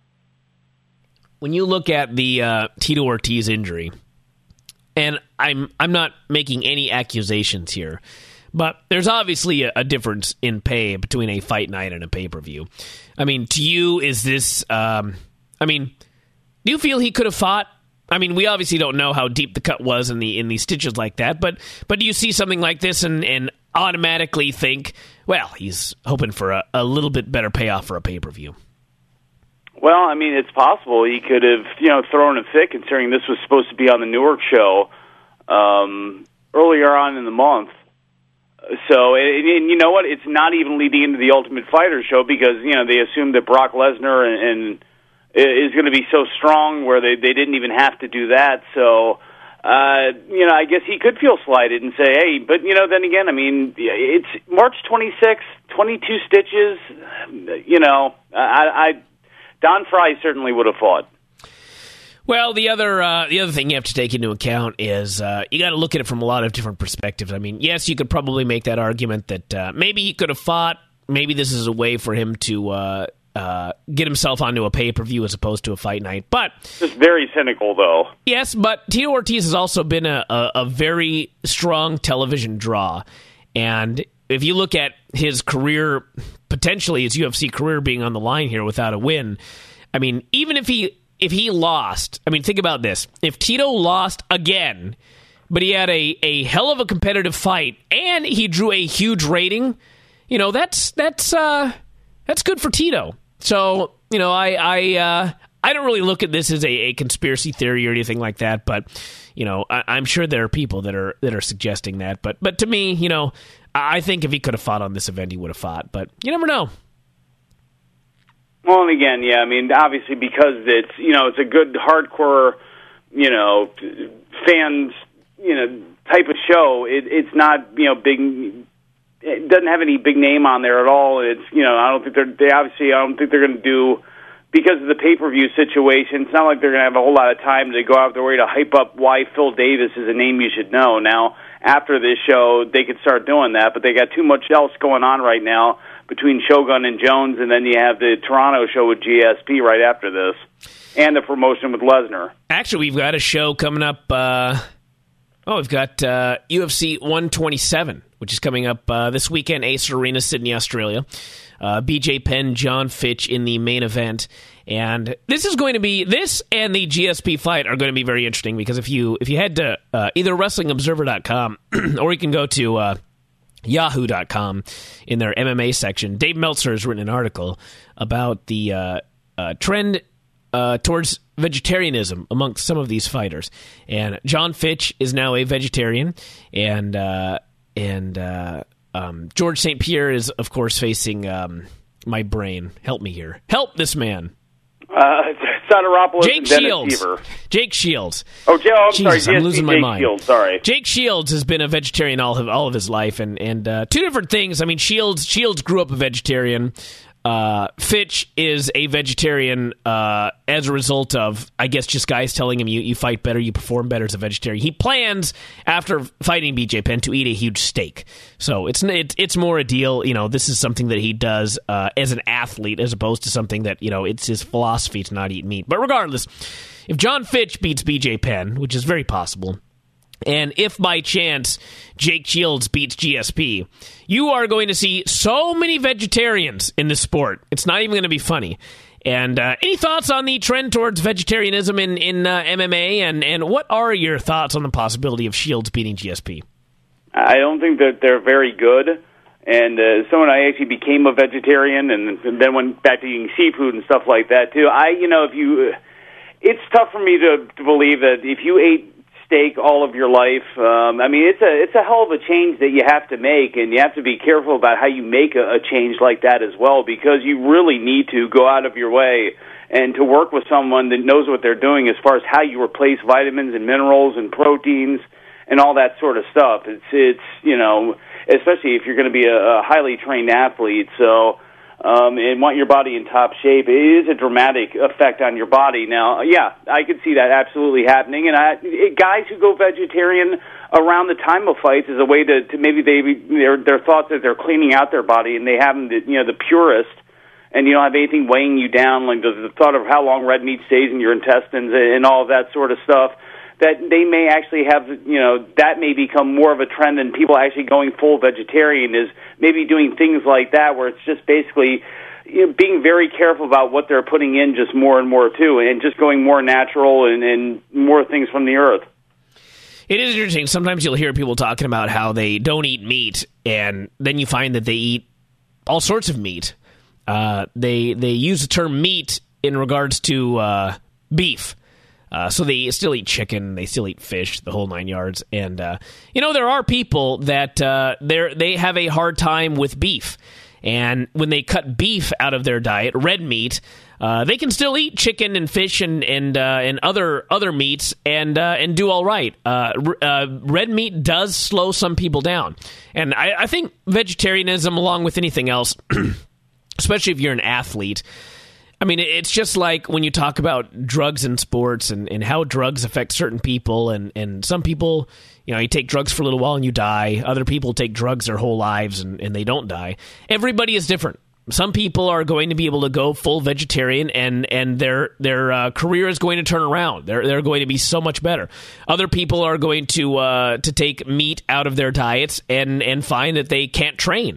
When you look at the Tito Ortiz injury, and I'm not making any accusations here, but there's obviously a difference in pay between a fight night and a pay-per-view. I mean, to you, is this... do you feel he could have fought? I mean, we obviously don't know how deep the cut was in the stitches like that, but do you see something like this and automatically think, well, he's hoping for a little bit better payoff for a pay-per-view?
Well, I mean, it's possible he could have, thrown a fit, considering this was supposed to be on the Newark show earlier on in the month. So, and you know what? It's not even leading into the Ultimate Fighter show because, they assumed that Brock Lesnar and is going to be so strong where they didn't even have to do that. So, I guess he could feel slighted and say, hey, but, then again, I mean, it's March 26th, 22 stitches, Don Fry certainly would have fought.
Well, the other thing you have to take into account is you got to look at it from a lot of different perspectives. I mean, yes, you could probably make that argument that maybe he could have fought. Maybe this is a way for him to get himself onto a pay-per-view as opposed to a fight night. But
just very cynical, though.
Yes, but Tito Ortiz has also been a very strong television draw, and if you look at his career potentially his UFC career being on the line here without a win. I mean, even if he lost, I mean, think about this. If Tito lost again, but he had a hell of a competitive fight and he drew a huge rating, that's good for Tito. So, I don't really look at this as a conspiracy theory or anything like that, but I'm sure there are people that are suggesting that. But to me, I think if he could have fought on this event, he would have fought. But you never know.
Well, and again, yeah, I mean, obviously because it's a good hardcore, fans, type of show. It's not big. It doesn't have any big name on there at all. It's I don't think they're going to do. Because of the pay-per-view situation, it's not like they're going to have a whole lot of time to go out their way to hype up why Phil Davis is a name you should know. Now, after this show, they could start doing that, but they got too much else going on right now between Shogun and Jones, and then you have the Toronto show with GSP right after this, and the promotion with Lesnar.
Actually, we've got a show coming up. We've got UFC 127, which is coming up this weekend, Acer Arena, Sydney, Australia. BJ Penn, John Fitch in the main event. And this and the GSP fight are going to be very interesting because if you head to either WrestlingObserver.com or you can go to Yahoo.com in their MMA section, Dave Meltzer has written an article about the trend towards vegetarianism amongst some of these fighters. And John Fitch is now a vegetarian, and George St. Pierre is, of course, facing my brain. Help me here. Help this man.
Soteropoulos
Jake
and Dennis
Shields.
Seaver.
Jake Shields.
Oh, I'm sorry.
Jesus, I'm losing my mind.
Shields, sorry.
Jake Shields has been a vegetarian all of his life, and two different things. I mean, Shields grew up a vegetarian. Fitch is a vegetarian as a result of, I guess, just guys telling him you fight better, you perform better as a vegetarian. He plans, after fighting BJ Penn, to eat a huge steak. So it's more a deal. This is something that he does as an athlete as opposed to something that, it's his philosophy to not eat meat. But regardless, if John Fitch beats BJ Penn, which is very possible, and if by chance Jake Shields beats GSP, you are going to see so many vegetarians in this sport. It's not even going to be funny. And any thoughts on the trend towards vegetarianism in MMA? And what are your thoughts on the possibility of Shields beating GSP?
I don't think that they're very good. And someone I actually became a vegetarian and then went back to eating seafood and stuff like that too. It's tough for me to believe that if you ate steak all of your life. It's a hell of a change that you have to make, and you have to be careful about how you make a change like that as well, because you really need to go out of your way and to work with someone that knows what they're doing as far as how you replace vitamins and minerals and proteins and all that sort of stuff. It's especially if you're going to be a highly trained athlete, and want your body in top shape, it is a dramatic effect on your body. Now, yeah, I could see that absolutely happening. And guys who go vegetarian around the time of fights is a way to maybe their thoughts that they're cleaning out their body and they have the purest, and you don't have anything weighing you down, like the thought of how long red meat stays in your intestines and all of that sort of stuff. That they may actually have, that may become more of a trend than people actually going full vegetarian, is maybe doing things like that where it's just basically being very careful about what they're putting in just more and more too, and just going more natural and more things from the earth.
It is interesting. Sometimes you'll hear people talking about how they don't eat meat, and then you find that they eat all sorts of meat. They use the term meat in regards to beef. So they still eat chicken, they still eat fish, the whole 9 yards. And, there are people that they have a hard time with beef. And when they cut beef out of their diet, red meat, they can still eat chicken and fish and other meats and do all right. Red meat does slow some people down. And I think vegetarianism, along with anything else, especially if you're an athlete, I mean, it's just like when you talk about drugs in sports and how drugs affect certain people. And some people, you take drugs for a little while and you die. Other people take drugs their whole lives and they don't die. Everybody is different. Some people are going to be able to go full vegetarian and their career is going to turn around. They're going to be so much better. Other people are going to take meat out of their diets and find that they can't train.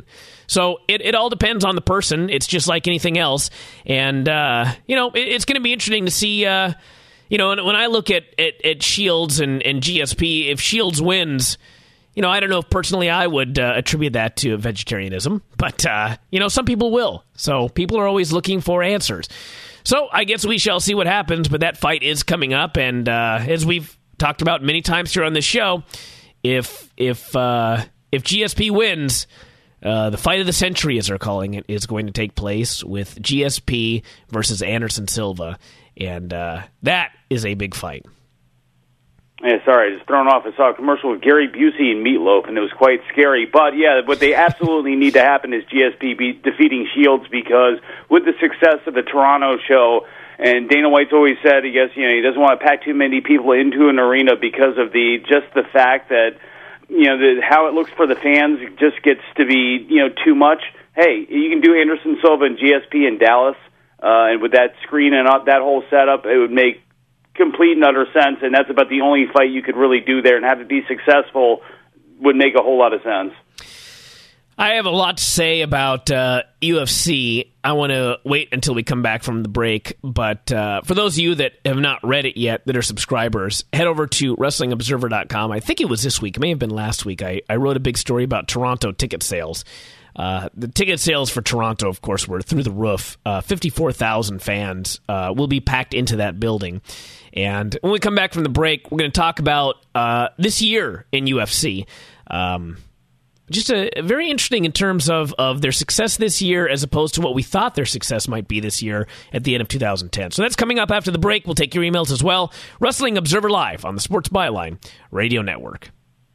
So it all depends on the person. It's just like anything else. And, it's going to be interesting to see, when I look at Shields and GSP, if Shields wins, I don't know if personally I would attribute that to vegetarianism, but, some people will. So people are always looking for answers. So I guess we shall see what happens, but that fight is coming up. And as we've talked about many times here on this show, if GSP wins, the fight of the century, as they're calling it, is going to take place with GSP versus Anderson Silva. And that is a big fight.
Yeah, sorry, just thrown off. I saw a commercial with Gary Busey and Meatloaf, and it was quite scary. But, yeah, what they absolutely need to happen is GSP defeating Shields, because with the success of the Toronto show, and Dana White's always said, I guess, he doesn't want to pack too many people into an arena because of the fact that, how it looks for the fans just gets to be, too much. Hey, you can do Anderson Silva and GSP in Dallas, and with that screen and that whole setup, it would make complete and utter sense, and that's about the only fight you could really do there, and have it be successful would make a whole lot of sense.
I have a lot to say about UFC. I want to wait until we come back from the break, but for those of you that have not read it yet, that are subscribers, head over to WrestlingObserver.com. I think it was this week. It may have been last week. I wrote a big story about Toronto ticket sales. The ticket sales for Toronto, of course, were through the roof. 54,000 fans will be packed into that building. And when we come back from the break, we're going to talk about this year in UFC. Just very interesting in terms of their success this year as opposed to what we thought their success might be this year at the end of 2010. So that's coming up after the break. We'll take your emails as well. Wrestling Observer Live on the Sports Byline Radio Network.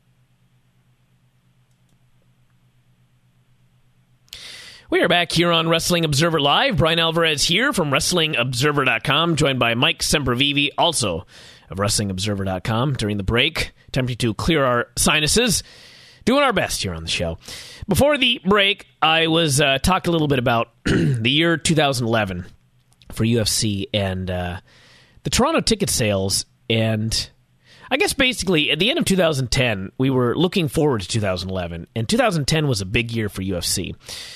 We are back here on Wrestling Observer Live. Brian Alvarez here from WrestlingObserver.com, joined by Mike Sempervive, also of WrestlingObserver.com. During the break, attempting to clear our sinuses, doing our best here on the show. Before the break, I was talking a little bit about the year 2011 for UFC and the Toronto ticket sales. And I guess basically at the end of 2010, we were looking forward to 2011, and 2010 was a big year for UFC.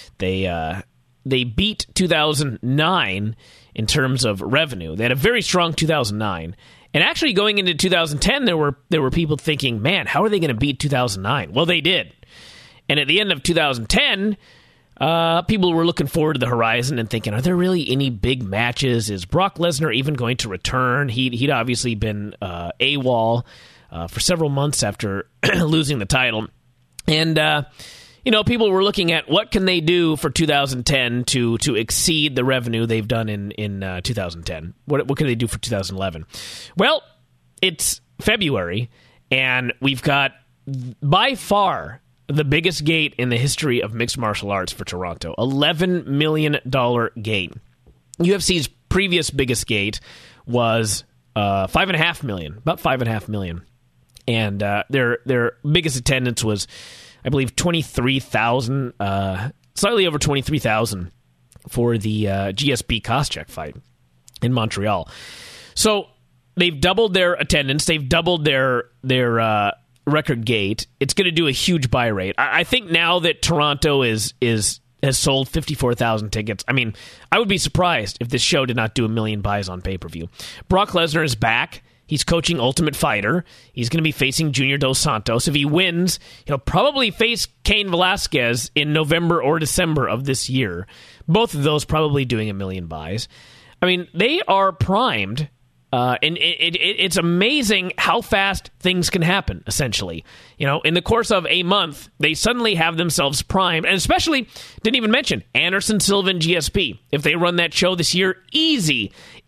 They beat 2009 in terms of revenue. They had a very strong 2009. And actually going into 2010, there were people thinking, man, how are they going to beat 2009? Well, they did. And at the end of 2010, people were looking forward to the horizon and thinking, are there really any big matches? Is Brock Lesnar even going to return? He'd obviously been AWOL for several months after losing the title. And people were looking at what can they do for 2010 to exceed the revenue they've done in 2010. What can they do for 2011? Well, it's February, and we've got by far the biggest gate in the history of mixed martial arts for Toronto. $11 million gate. UFC's previous biggest gate was $5.5 million, about $5.5 million. And their biggest attendance was, I believe, 23,000, slightly over 23,000 for the GSP Koscheck fight in Montreal. So they've doubled their attendance. They've doubled their record gate. It's going to do a huge buy rate. I think now that Toronto has sold 54,000 tickets, I mean, I would be surprised if this show did not do 1 million buys on pay-per-view. Brock Lesnar is back. He's coaching Ultimate Fighter. He's going to be facing Junior Dos Santos. If he wins, he'll probably face Cain Velasquez in November or December of this year. Both of those probably doing 1 million buys. I mean, they are primed, and it's amazing how fast things can happen, essentially. In the course of a month, they suddenly have themselves primed, and especially, didn't even mention, Anderson Silva and GSP. If they run that show this year, easy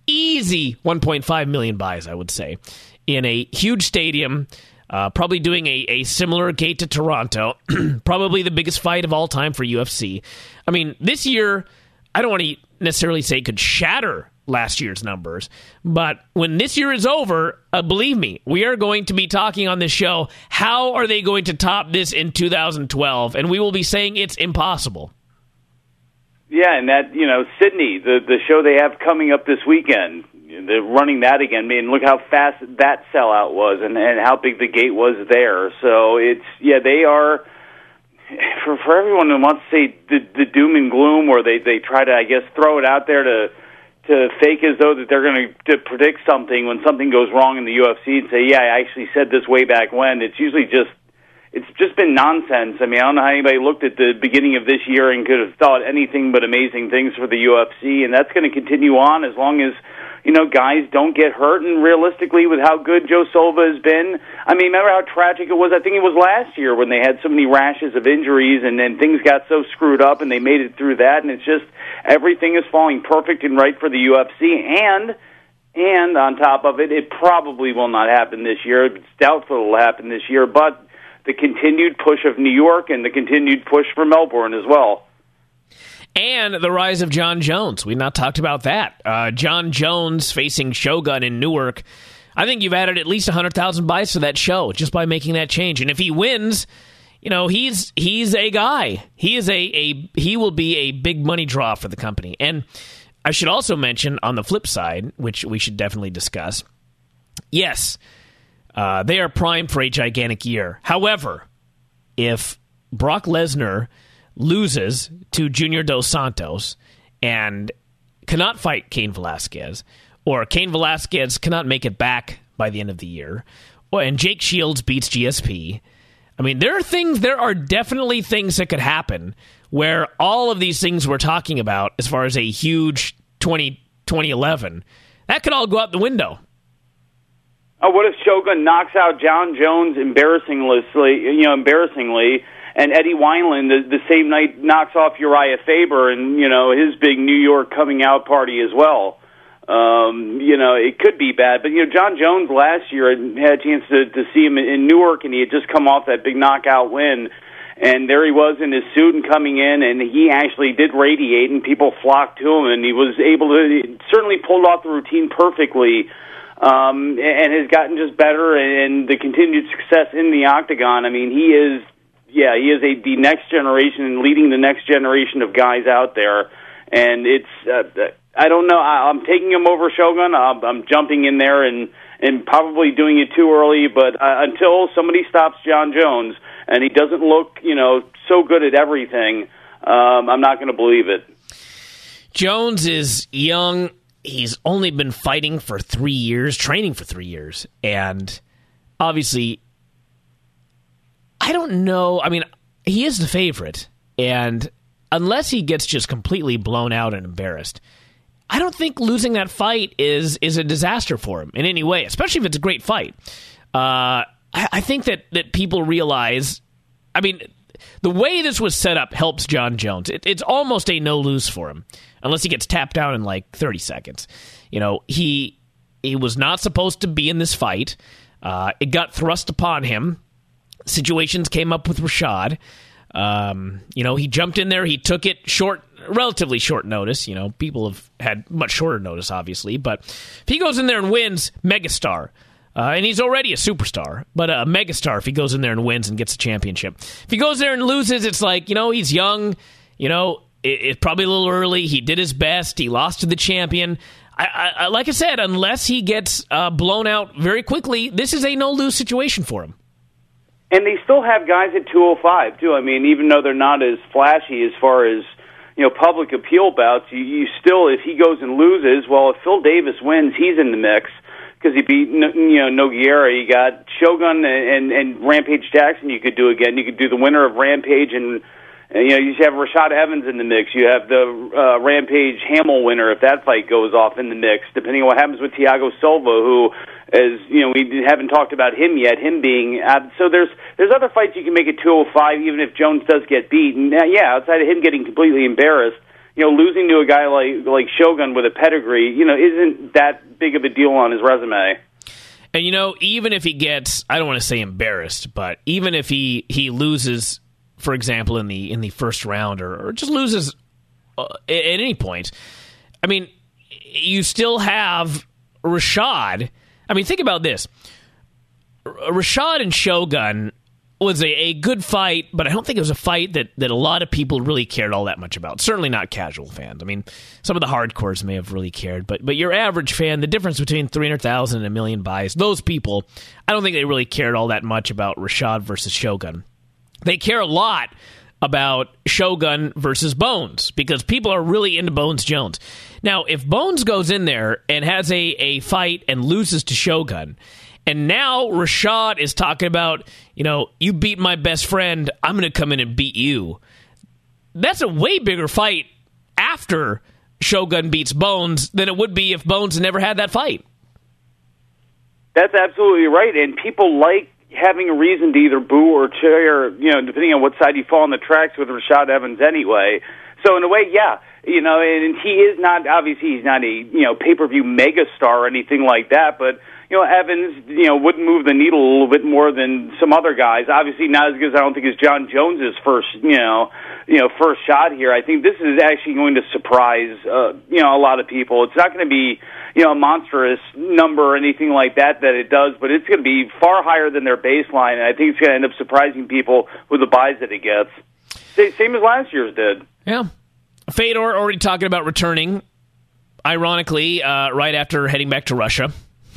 1.5 million buys, I would say, in a huge stadium, probably doing a similar gate to Toronto, probably the biggest fight of all time for UFC. I mean, this year, I don't want to necessarily say it could shatter last year's numbers, but when this year is over, believe me, we are going to be talking on this show, how are they going to top this in 2012? And we will be saying it's impossible.
Yeah, and that, Sydney, the show they have coming up this weekend, they're running that again. I mean, look how fast that sellout was and how big the gate was there. So they are, for everyone who wants to say the doom and gloom, or they try to, I guess, throw it out there to fake as though that they're going to predict something when something goes wrong in the UFC and say, yeah, I actually said this way back when. It's usually it's just been nonsense. I mean, I don't know how anybody looked at the beginning of this year and could have thought anything but amazing things for the UFC, and that's going to continue on as long as, guys don't get hurt. And realistically, with how good Joe Silva has been, I mean, remember how tragic it was? I think it was last year when they had so many rashes of injuries, and then things got so screwed up, and they made it through that, and it's just everything is falling perfect and right for the UFC, and on top of it, it probably will not happen this year. It's doubtful it will happen this year, but the continued push of New York and the continued push for Melbourne as well.
And the rise of John Jones. We've not talked about that. John Jones facing Shogun in Newark. I think you've added at least 100,000 buys to that show just by making that change. And if he wins, he's a guy. He will be a big money draw for the company. And I should also mention on the flip side, which we should definitely discuss, yes, they are primed for a gigantic year. However, if Brock Lesnar loses to Junior Dos Santos and cannot fight Cain Velasquez, or Cain Velasquez cannot make it back by the end of the year, and Jake Shields beats GSP, I mean, there are definitely things that could happen where all of these things we're talking about as far as a huge 2011, that could all go out the window.
Oh, what if Shogun knocks out John Jones embarrassingly, and Eddie Wineland the same night knocks off Uriah Faber and, his big New York coming out party as well? It could be bad. But, John Jones last year had a chance to see him in Newark, and he had just come off that big knockout win. And there he was in his suit and coming in, and he actually did radiate, and people flocked to him, and he was able to certainly pulled off the routine perfectly. And has gotten just better, and the continued success in the octagon. I mean, he is the next generation and leading the next generation of guys out there. And it's, I don't know, I'm taking him over Shogun. I'm jumping in there and probably doing it too early, but until somebody stops John Jones and he doesn't look, so good at everything, I'm not going to believe it.
Jones is young. He's only been fighting for 3 years, training for 3 years. And obviously, I don't know. I mean, he is the favorite. And unless he gets just completely blown out and embarrassed, I don't think losing that fight is a disaster for him in any way, especially if it's a great fight. I think that people realize, I mean, the way this was set up helps John Jones. It's almost a no-lose for him, unless he gets tapped out in like 30 seconds. He was not supposed to be in this fight. It got thrust upon him. Situations came up with Rashad. He jumped in there. He took it relatively short notice. People have had much shorter notice, obviously. But if he goes in there and wins, megastar. And he's already a superstar, but a megastar if he goes in there and wins and gets a championship. If he goes there and loses, it's like, he's young. It's probably a little early. He did his best. He lost to the champion. I like I said, unless he gets blown out very quickly, this is a no-lose situation for him.
And they still have guys at 205, too. I mean, even though they're not as flashy as far as, public appeal bouts, you still, if he goes and loses, well, if Phil Davis wins, he's in the mix. Because he beat, Nogueira. You got Shogun and Rampage Jackson you could do again. You could do the winner of Rampage and you have Rashad Evans in the mix. You have the Rampage Hamill winner if that fight goes off in the mix, depending on what happens with Thiago Silva, who is, we haven't talked about him yet, him being, so there's other fights you can make at 205 even if Jones does get beat. And outside of him getting completely embarrassed, losing to a guy like Shogun with a pedigree, isn't that big of a deal on his resume.
And, even if he gets, I don't want to say embarrassed, but even if he loses, for example, in the first round or just loses at any point, I mean, you still have Rashad. I mean, think about this. Rashad and Shogun was a good fight, but I don't think it was a fight that a lot of people really cared all that much about. Certainly not casual fans. I mean, some of the hardcores may have really cared, but your average fan, the difference between 300,000 and a million buys, those people, I don't think they really cared all that much about Rashad versus Shogun. they care a lot about Shogun versus Bones because people are really into Bones Jones. Now, if Bones goes in there and has a fight and loses to Shogun, and now Rashad is talking about, you beat my best friend, I'm going to come in and beat you. That's a way bigger fight after Shogun beats Bones than it would be if Bones never had that fight.
That's absolutely right, and people like having a reason to either boo or cheer, depending on what side you fall on the tracks with Rashad Evans anyway. So in a way, yeah, and he is not, obviously he's not a, pay-per-view megastar or anything like that, but, Evans, wouldn't move the needle a little bit more than some other guys. Obviously not as good as I don't think as John Jones's first, first shot here. I think this is actually going to surprise, a lot of people. It's not going to be, a monstrous number or anything like that it does, but it's going to be far higher than their baseline, and I think it's going to end up surprising people with the buys that it gets. Same as last year's did.
Yeah. Fedor already talking about returning, ironically, right after heading back to Russia.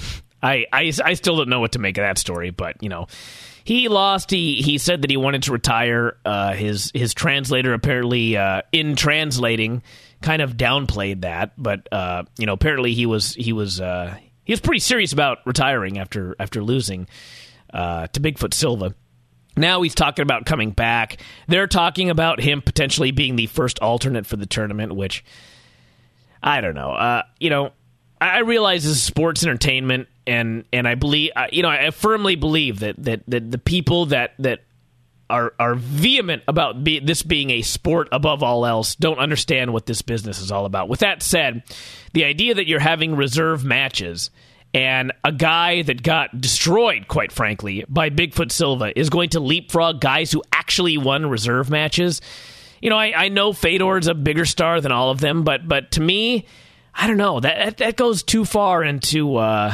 I still don't know what to make of that story, but, he lost. He said that he wanted to retire. His translator apparently, in translating, kind of downplayed that, but apparently he was pretty serious about retiring after losing to Bigfoot Silva. Now he's talking about coming back. They're talking about him potentially being the first alternate for the tournament, which I don't know. I realize this is sports entertainment, and I believe I firmly believe that the people that are vehement about this being a sport above all else don't understand what this business is all about. With that said, the idea that you're having reserve matches and a guy that got destroyed, quite frankly, by Bigfoot Silva is going to leapfrog guys who actually won reserve matches. I know Fedor's a bigger star than all of them, but to me, I don't know. That goes too far into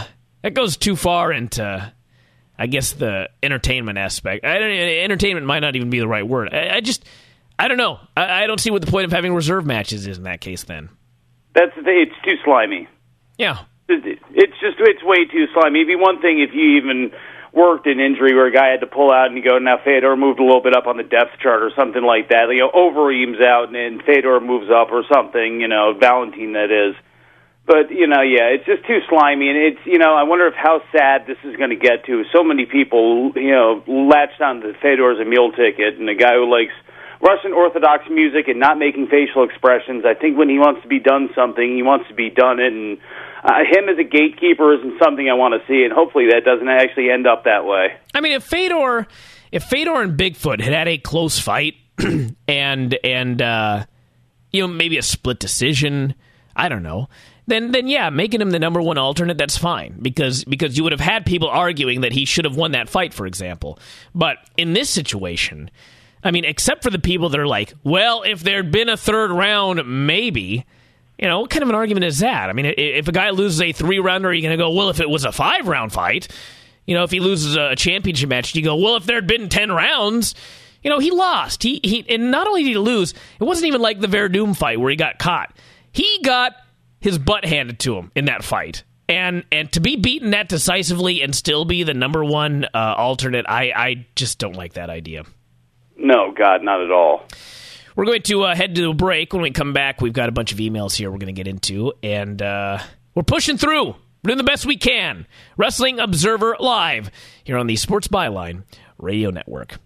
I guess the entertainment aspect. Entertainment might not even be the right word. I don't know. I don't see what the point of having reserve matches is in that case then.
It's too slimy.
Yeah.
It's way too slimy. It'd be one thing if you even worked an injury where a guy had to pull out and you go, now Fedor moved a little bit up on the depth chart or something like that. Overeem's out and Fedor moves up or something, Valentin that is. But, it's just too slimy, and it's, I wonder how sad this is going to get to. So many people, latched on to Fedor as a meal ticket, and a guy who likes Russian Orthodox music and not making facial expressions. I think when he wants to be done something, he wants to be done it, and him as a gatekeeper isn't something I want to see, and hopefully that doesn't actually end up that way.
I mean, if Fedor and Bigfoot had a close fight, and maybe a split decision, I don't know, then yeah, making him the number one alternate, that's fine, because you would have had people arguing that he should have won that fight, for example. But in this situation, I mean, except for the people that are like, well, if there'd been a third round, maybe, what kind of an argument is that? I mean, if a guy loses a 3-rounder, are you going to go, well, if it was a 5-round fight, if he loses a championship match, you go, well, if there'd been 10 rounds, he lost. And not only did he lose, it wasn't even like the Verdum fight where he got caught. He got his butt handed to him in that fight. And to be beaten that decisively and still be the number one alternate, I just don't like that idea.
No, God, not at all.
We're going to head to a break. When we come back, we've got a bunch of emails here we're going to get into, and we're pushing through. We're doing the best we can. Wrestling Observer Live here on the Sports Byline Radio Network.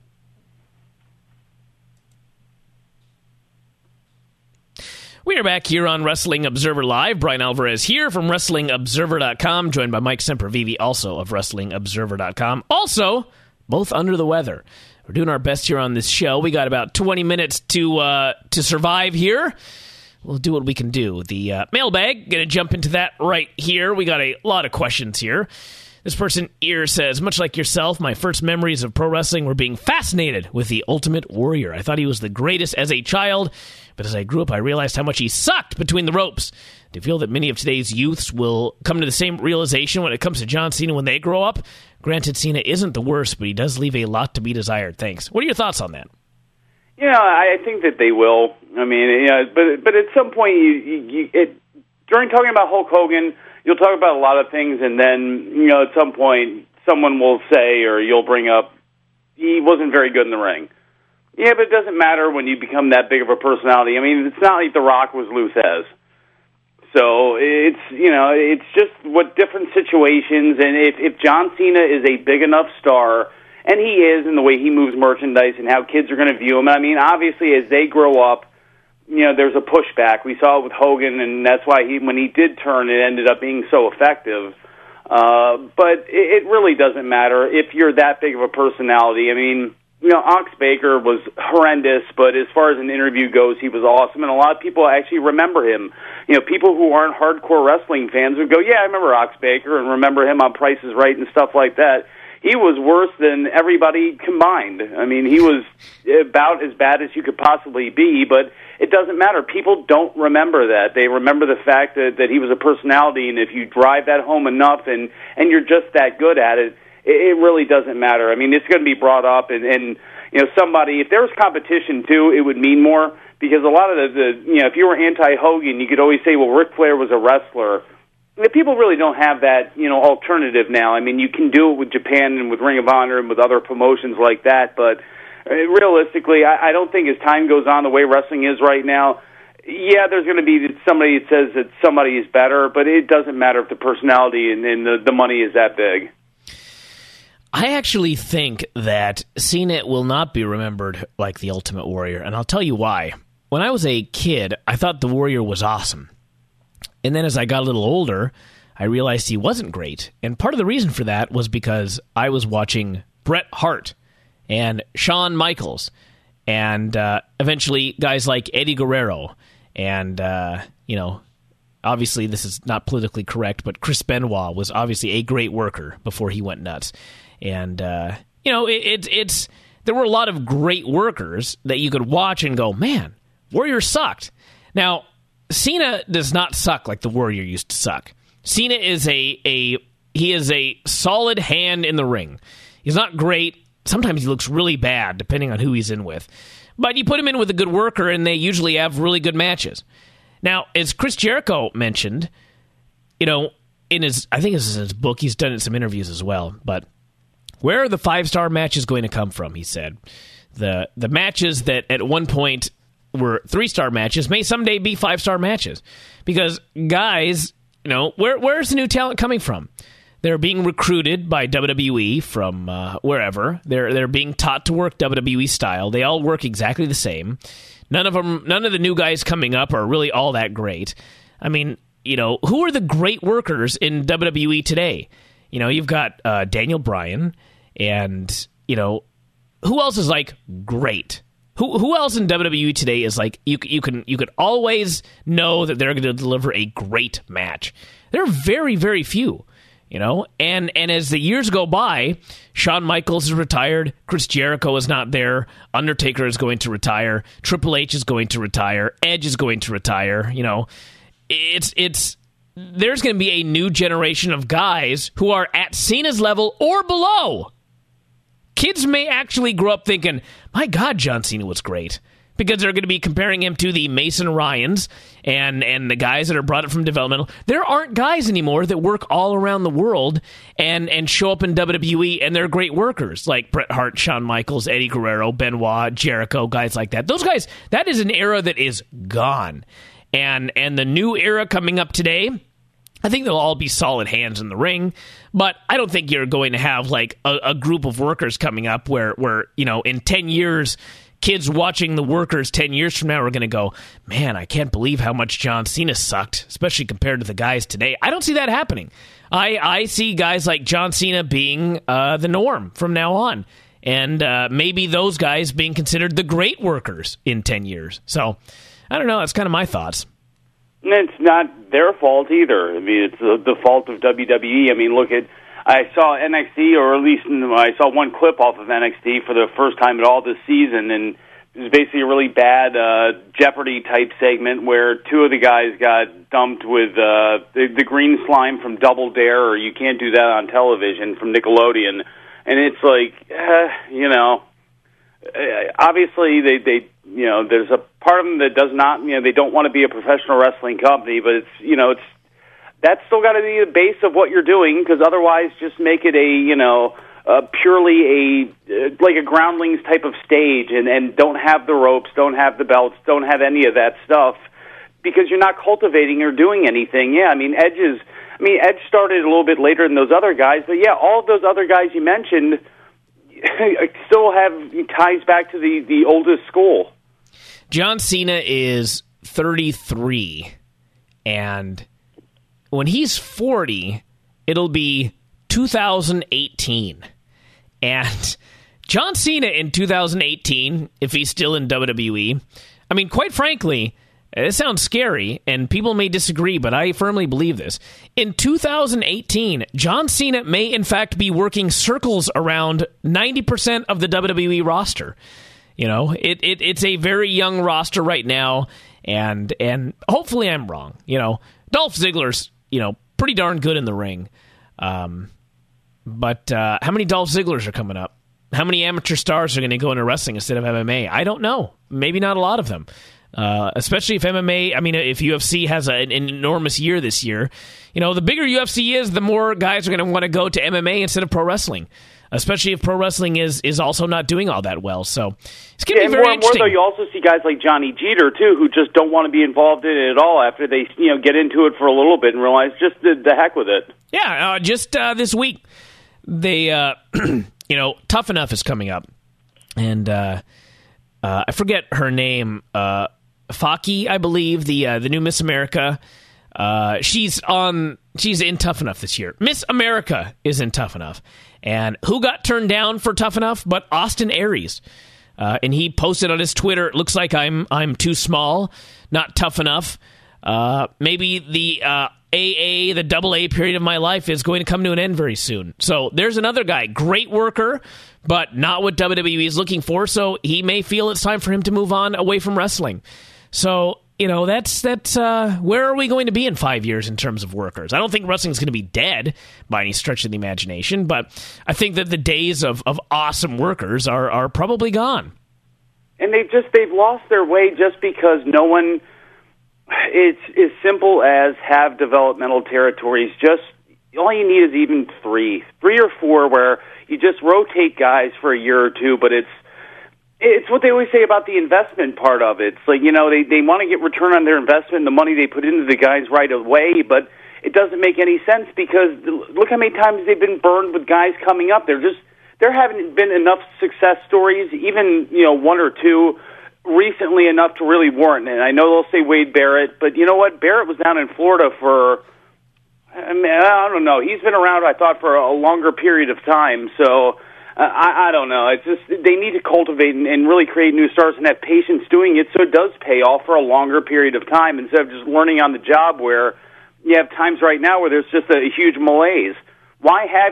We are back here on Wrestling Observer Live. Brian Alvarez here from WrestlingObserver.com, joined by Mike Sempervive, also of WrestlingObserver.com. Also, both under the weather. We're doing our best here on this show. We got about 20 minutes to survive here. We'll do what we can do. The mailbag, going to jump into that right here. We got a lot of questions here. This person here says, much like yourself, my first memories of pro wrestling were being fascinated with the Ultimate Warrior. I thought he was the greatest as a child, but as I grew up, I realized how much he sucked between the ropes. Do you feel that many of today's youths will come to the same realization when it comes to John Cena when they grow up? Granted, Cena isn't the worst, but he does leave a lot to be desired. Thanks. What are your thoughts on that?
I think that they will. I mean, but at some point, during talking about Hulk Hogan, you'll talk about a lot of things, and then, at some point, someone will say, or you'll bring up, he wasn't very good in the ring. Yeah, but it doesn't matter when you become that big of a personality. I mean, it's not like The Rock was Lou Thesz. So it's just what different situations, and if John Cena is a big enough star, and he is in the way he moves merchandise and how kids are going to view him, I mean, obviously as they grow up, there's a pushback. We saw it with Hogan, and that's why when he did turn, it ended up being so effective. But it really doesn't matter if you're that big of a personality. I mean, Ox Baker was horrendous, but as far as an interview goes, he was awesome, and a lot of people actually remember him. People who aren't hardcore wrestling fans would go, yeah, I remember Ox Baker, and remember him on Price is Right and stuff like that. He was worse than everybody combined. I mean, he was about as bad as you could possibly be, but it doesn't matter. People don't remember that. They remember the fact that he was a personality, and if you drive that home enough and you're just that good at it, it really doesn't matter. I mean, it's going to be brought up, and somebody, if there was competition too, it would mean more, because a lot of the if you were anti-Hogan, you could always say, well, Ric Flair was a wrestler. People really don't have that, alternative now. I mean, you can do it with Japan and with Ring of Honor and with other promotions like that, but realistically, I don't think as time goes on the way wrestling is right now, yeah, there's going to be somebody that says that somebody is better, but it doesn't matter if the personality and the money is that big.
I actually think that Cena will not be remembered like the Ultimate Warrior, and I'll tell you why. When I was a kid, I thought the Warrior was awesome. And then as I got a little older, I realized he wasn't great. And part of the reason for that was because I was watching Bret Hart and Shawn Michaels and eventually guys like Eddie Guerrero and, obviously this is not politically correct, but Chris Benoit was obviously a great worker before he went nuts. And, there were a lot of great workers that you could watch and go, man, Warrior sucked. Now, Cena does not suck like the Warrior used to suck. Cena is he is a solid hand in the ring. He's not great. Sometimes he looks really bad, depending on who he's in with. But you put him in with a good worker, and they usually have really good matches. Now, as Chris Jericho mentioned, in his book, he's done it in some interviews as well, but where are the 5-star matches going to come from, he said. The matches that at one point were 3-star matches may someday be 5-star matches. Because guys, where's the new talent coming from? They're being recruited by WWE from wherever. They're being taught to work WWE style. They all work exactly the same. None of the new guys coming up are really all that great. I mean, who are the great workers in WWE today? You've got Daniel Bryan, and who else is like great? Who else in WWE today is like you could always know that they're going to deliver a great match? There are very, very few, And as the years go by, Shawn Michaels is retired, Chris Jericho is not there, Undertaker is going to retire, Triple H is going to retire, Edge is going to retire. It's there's going to be a new generation of guys who are at Cena's level or below. Kids may actually grow up thinking, my God, John Cena was great. Because they're going to be comparing him to the Mason Ryans and the guys that are brought up from developmental. There aren't guys anymore that work all around the world and show up in WWE, and they're great workers, like Bret Hart, Shawn Michaels, Eddie Guerrero, Benoit, Jericho, guys like that. Those guys, that is an era that is gone. And the new era coming up today, I think they'll all be solid hands in the ring, but I don't think you're going to have like a group of workers coming up where in 10 years, kids watching the workers 10 years from now are going to go, man, I can't believe how much John Cena sucked, especially compared to the guys today. I don't see that happening. I see guys like John Cena being the norm from now on, and maybe those guys being considered the great workers in 10 years. So, I don't know. That's kind of my thoughts.
And it's not their fault either. I mean, it's the fault of WWE. I mean, I saw NXT, or at least I saw one clip off of NXT for the first time at all this season, and it was basically a really bad Jeopardy-type segment where two of the guys got dumped with the green slime from Double Dare, or You Can't Do That on Television from Nickelodeon. And it's like, obviously they there's a part of them that does not, they don't want to be a professional wrestling company, but that's still got to be the base of what you're doing, because otherwise just make it a purely like a groundlings type of stage, and don't have the ropes, don't have the belts, don't have any of that stuff, because you're not cultivating or doing anything. Yeah, Edge started a little bit later than those other guys, but yeah, all of those other guys you mentioned still have ties back to the oldest school.
John Cena is 33, and when he's 40, it'll be 2018. And John Cena in 2018, if he's still in WWE, I mean, quite frankly, it sounds scary, and people may disagree, but I firmly believe this. In 2018, John Cena may, in fact, be working circles around 90% of the WWE roster. You know, it's a very young roster right now, and hopefully I'm wrong. You know, Dolph Ziggler's, pretty darn good in the ring. But how many Dolph Zigglers are coming up? How many amateur stars are going to go into wrestling instead of MMA? I don't know. Maybe not a lot of them. Especially if MMA, if UFC has an enormous year this year. The bigger UFC is, the more guys are going to want to go to MMA instead of pro wrestling. Especially if pro wrestling is also not doing all that well. So it's going to be very interesting.
More though, you also see guys like Johnny Jeter, too, who just don't want to be involved in it at all after they get into it for a little bit and realize just the heck with it.
Yeah, just this week, they, Tough Enough is coming up. And I forget her name, Faki, I believe, the new Miss America. She's in Tough Enough this year. Miss America is in Tough Enough. And who got turned down for Tough Enough but Austin Aries? And he posted on his Twitter, "It looks like I'm too small, not tough enough. Maybe the the double A period of my life is going to come to an end very soon." So there's another guy, great worker, but not what WWE is looking for. So he may feel it's time for him to move on away from wrestling. So that's where are we going to be in 5 years in terms of workers? I don't think wrestling is going to be dead by any stretch of the imagination, but I think that the days of awesome workers are probably gone.
And they've lost their way just because no one. It's as simple as have developmental territories. Just all you need is even three or four, where you just rotate guys for a year or two, but it's what they always say about the investment part of it. It's like, they want to get return on their investment, the money they put into the guys right away, but it doesn't make any sense because look how many times they've been burned with guys coming up. There haven't been enough success stories, even, one or two recently enough to really warrant it. I know they'll say Wade Barrett, but you know what? Barrett was down in Florida for, I don't know. He's been around, I thought, for a longer period of time, so I don't know. It's just they need to cultivate and really create new stars and have patience doing it so it does pay off for a longer period of time instead of just learning on the job where you have times right now where there's just a huge malaise. Why have,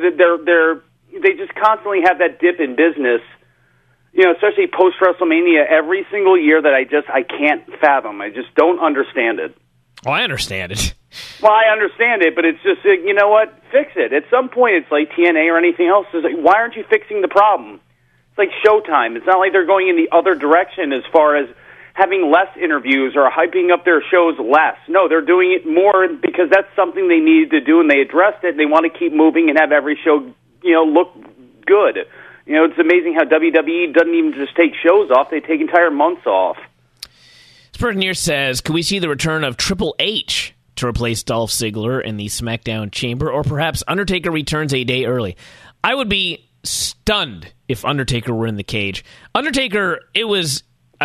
they just constantly have that dip in business, especially post-WrestleMania every single year that I can't fathom. I just don't understand it.
Well, I understand it.
Well, I understand it, but it's just, you know what? Fix it. At some point, it's like TNA or anything else. It's like, why aren't you fixing the problem? It's like Showtime. It's not like they're going in the other direction as far as having less interviews or hyping up their shows less. No, they're doing it more because that's something they needed to do, and they addressed it, and they want to keep moving and have every show, look good. It's amazing how WWE doesn't even just take shows off. They take entire months off.
This person here says, could we see the return of Triple H to replace Dolph Ziggler in the SmackDown Chamber, or perhaps Undertaker returns a day early? I would be stunned if Undertaker were in the cage. Undertaker, it was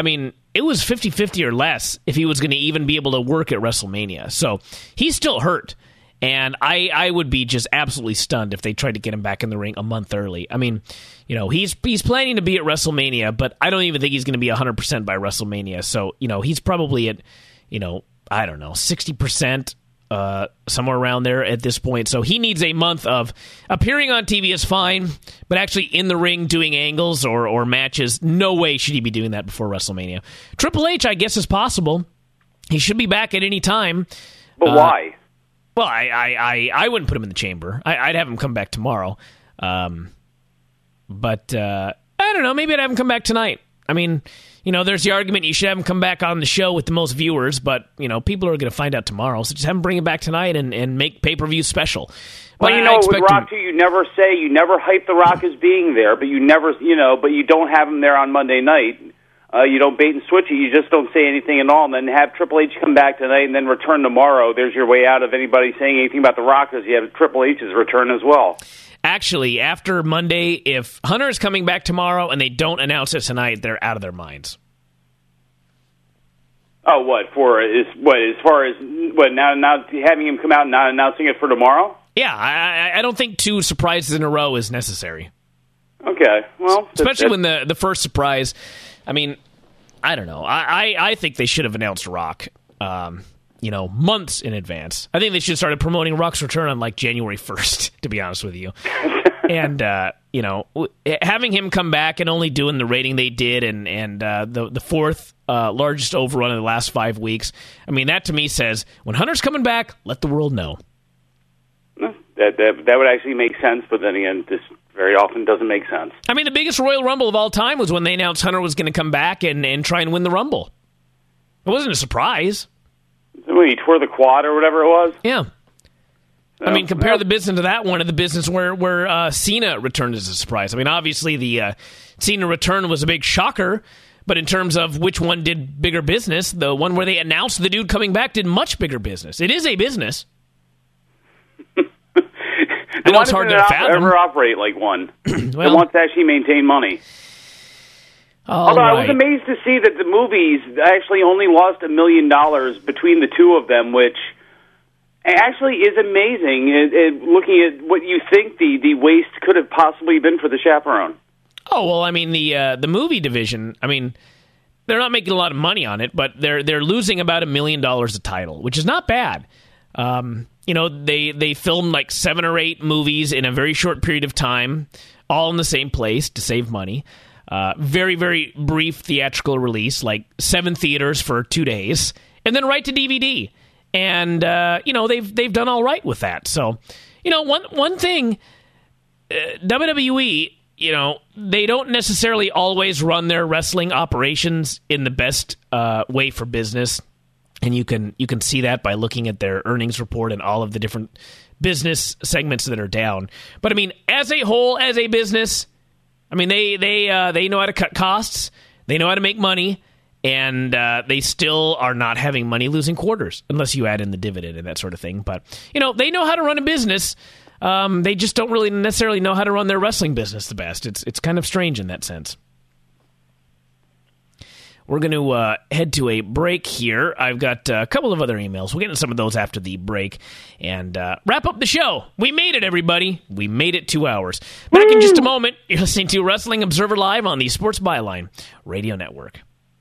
50-50 or less if he was going to even be able to work at WrestleMania. So he's still hurt. And I would be just absolutely stunned if they tried to get him back in the ring a month early. I mean, he's planning to be at WrestleMania, but I don't even think he's going to be 100% by WrestleMania. So, he's probably at, I don't know, 60%, somewhere around there at this point. So he needs a month of appearing on TV is fine, but actually in the ring doing angles or matches, no way should he be doing that before WrestleMania. Triple H, I guess, is possible. He should be back at any time.
But why?
Well, I wouldn't put him in the chamber. I'd have him come back tomorrow. But I don't know. Maybe I'd have him come back tonight. I mean, there's the argument you should have him come back on the show with the most viewers, but, people are going to find out tomorrow, so just have him bring it back tonight and make pay-per-view special.
Well, with Rock, too, you never hype The Rock as being there, but you don't have him there on Monday night. You don't bait and switch it. You just don't say anything at all, and then have Triple H come back tonight and then return tomorrow. There's your way out of anybody saying anything about The Rock, because you have Triple H's return as well.
Actually, after Monday, if Hunter is coming back tomorrow and they don't announce it tonight, they're out of their minds.
Oh, as far as now having him come out and not announcing it for tomorrow?
Yeah, I don't think 2 surprises in a row is necessary.
Okay, well,
especially when the first surprise. I mean, I don't know. I think they should have announced Rock, months in advance. I think they should have started promoting Rock's return on like January 1st, to be honest with you. And, having him come back and only doing the rating they did and the fourth largest overrun in the last 5 weeks, I mean, that to me says, when Hunter's coming back, let the world know.
That would actually make sense, but then again, this very often doesn't make sense.
I mean, the biggest Royal Rumble of all time was when they announced Hunter was going to come back and try and win the Rumble. It wasn't a surprise.
When he tore the quad or whatever it was?
Yeah. So, I mean, compare the business to that one to the business where Cena returned as a surprise. I mean, obviously the Cena return was a big shocker, but in terms of which one did bigger business, the one where they announced the dude coming back did much bigger business. It is a business. I know it's hard to fathom.
Ever operate like one. It wants to actually maintain money. Although I was amazed to see that the movies actually only lost $1 million between the two of them, which actually is amazing, looking at what you think the waste could have possibly been for the Chaperone.
Oh, well, I mean, the movie division, I mean, they're not making a lot of money on it, but they're losing about $1 million a title, which is not bad. They filmed like 7 or 8 movies in a very short period of time, all in the same place to save money. Very, very brief theatrical release, like 7 theaters for 2 days, and then right to DVD. And, they've done all right with that. So, one thing, WWE, they don't necessarily always run their wrestling operations in the best way for business. And you can see that by looking at their earnings report and all of the different business segments that are down. But I mean, as a whole, as a business, I mean they know how to cut costs, they know how to make money, and they still are not having money losing quarters unless you add in the dividend and that sort of thing. But they know how to run a business. They just don't really necessarily know how to run their wrestling business the best. It's kind of strange in that sense. We're going to head to a break here. I've got a couple of other emails. We'll get into some of those after the break and wrap up the show. We made it, everybody. We made it 2 hours. Back in just a moment. You're listening to Wrestling Observer Live on the Sports Byline Radio Network.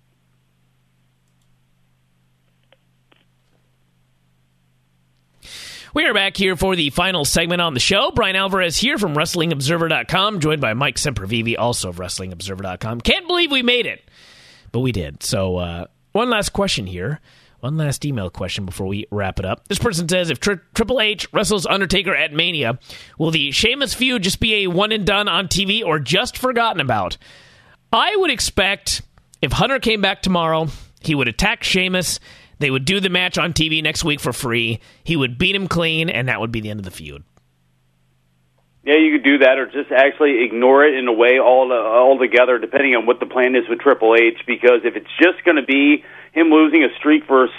We are back here for the final segment on the show. Brian Alvarez here from WrestlingObserver.com, joined by Mike Sempervive, also of WrestlingObserver.com. Can't believe we made it. But we did. So one last question here. One last email question before we wrap it up. This person says, if Triple H wrestles Undertaker at Mania, will the Sheamus feud just be a one and done on TV or just forgotten about? I would expect if Hunter came back tomorrow, he would attack Sheamus. They would do the match on TV next week for free. He would beat him clean, and that would be the end of the feud.
Yeah, you could do that, or just actually ignore it in a way altogether, depending on what the plan is with Triple H. Because if it's just going to be him losing a streak versus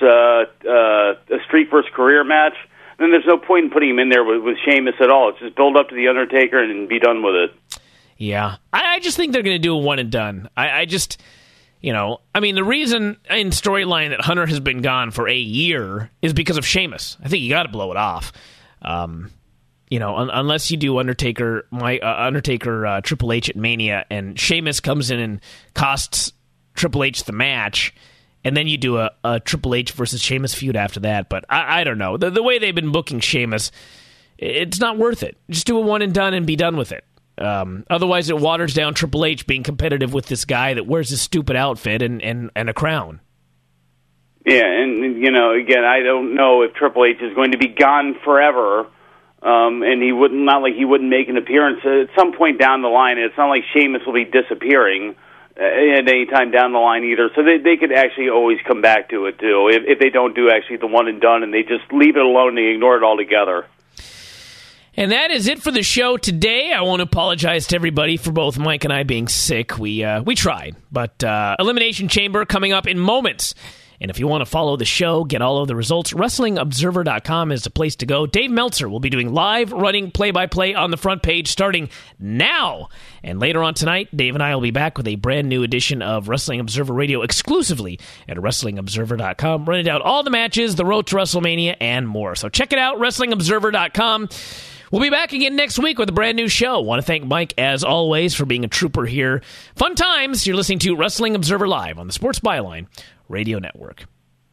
career match, then there's no point in putting him in there with Sheamus at all. It's just build up to the Undertaker and be done with it.
Yeah, I just think they're going to do a one and done. I mean, the reason in storyline that Hunter has been gone for a year is because of Sheamus. I think you got to blow it off. Unless you do Undertaker Triple H at Mania, and Sheamus comes in and costs Triple H the match, and then you do a Triple H versus Sheamus feud after that. But I don't know. The way they've been booking Sheamus, it's not worth it. Just do a one and done and be done with it. Otherwise, it waters down Triple H being competitive with this guy that wears this stupid outfit and a crown.
Yeah, and again, I don't know if Triple H is going to be gone forever. And he wouldn't make an appearance at some point down the line. It's not like Sheamus will be disappearing. at any time down the line either. So they could actually always come back to it, too, if they don't do actually the one and done and they just leave it alone and they ignore it altogether.
And that is it for the show today. I want to apologize to everybody for both Mike and I being sick. We tried, but Elimination Chamber coming up in moments. And if you want to follow the show, get all of the results, WrestlingObserver.com is the place to go. Dave Meltzer will be doing live running play-by-play on the front page starting now. And later on tonight, Dave and I will be back with a brand new edition of Wrestling Observer Radio exclusively at WrestlingObserver.com, running down all the matches, the road to WrestleMania, and more. So check it out, WrestlingObserver.com. We'll be back again next week with a brand new show. Want to thank Mike, as always, for being a trooper here. Fun times. You're listening to Wrestling Observer Live on the Sports Byline Radio Network.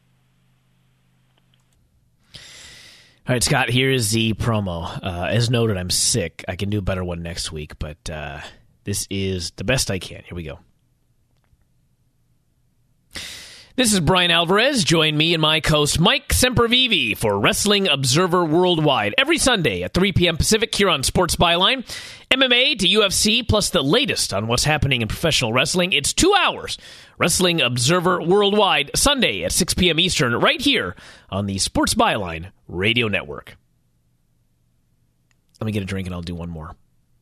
All right, Scott, here is the promo. As noted, I'm sick. I can do a better one next week, but this is the best I can. Here we go. This is Brian Alvarez. Join me and my co-host Mike Sempervive for Wrestling Observer Worldwide every Sunday at 3 p.m. Pacific here on Sports Byline. MMA to UFC plus the latest on what's happening in professional wrestling. It's 2 hours. Wrestling Observer Worldwide, Sunday at 6 p.m. Eastern, right here on the Sports Byline Radio Network. Let me get a drink and I'll do one more.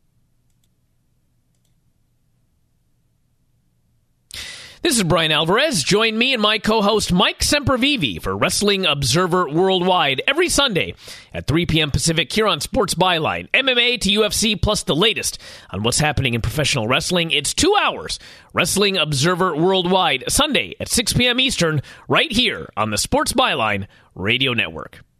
This is Brian Alvarez. Join me and my co-host Mike Sempervive for Wrestling Observer Worldwide every Sunday at 3 p.m. Pacific here on Sports Byline. MMA to UFC plus the latest on what's happening in professional wrestling. It's 2 hours. Wrestling Observer Worldwide, Sunday at 6 p.m. Eastern, right here on the Sports Byline Radio Network.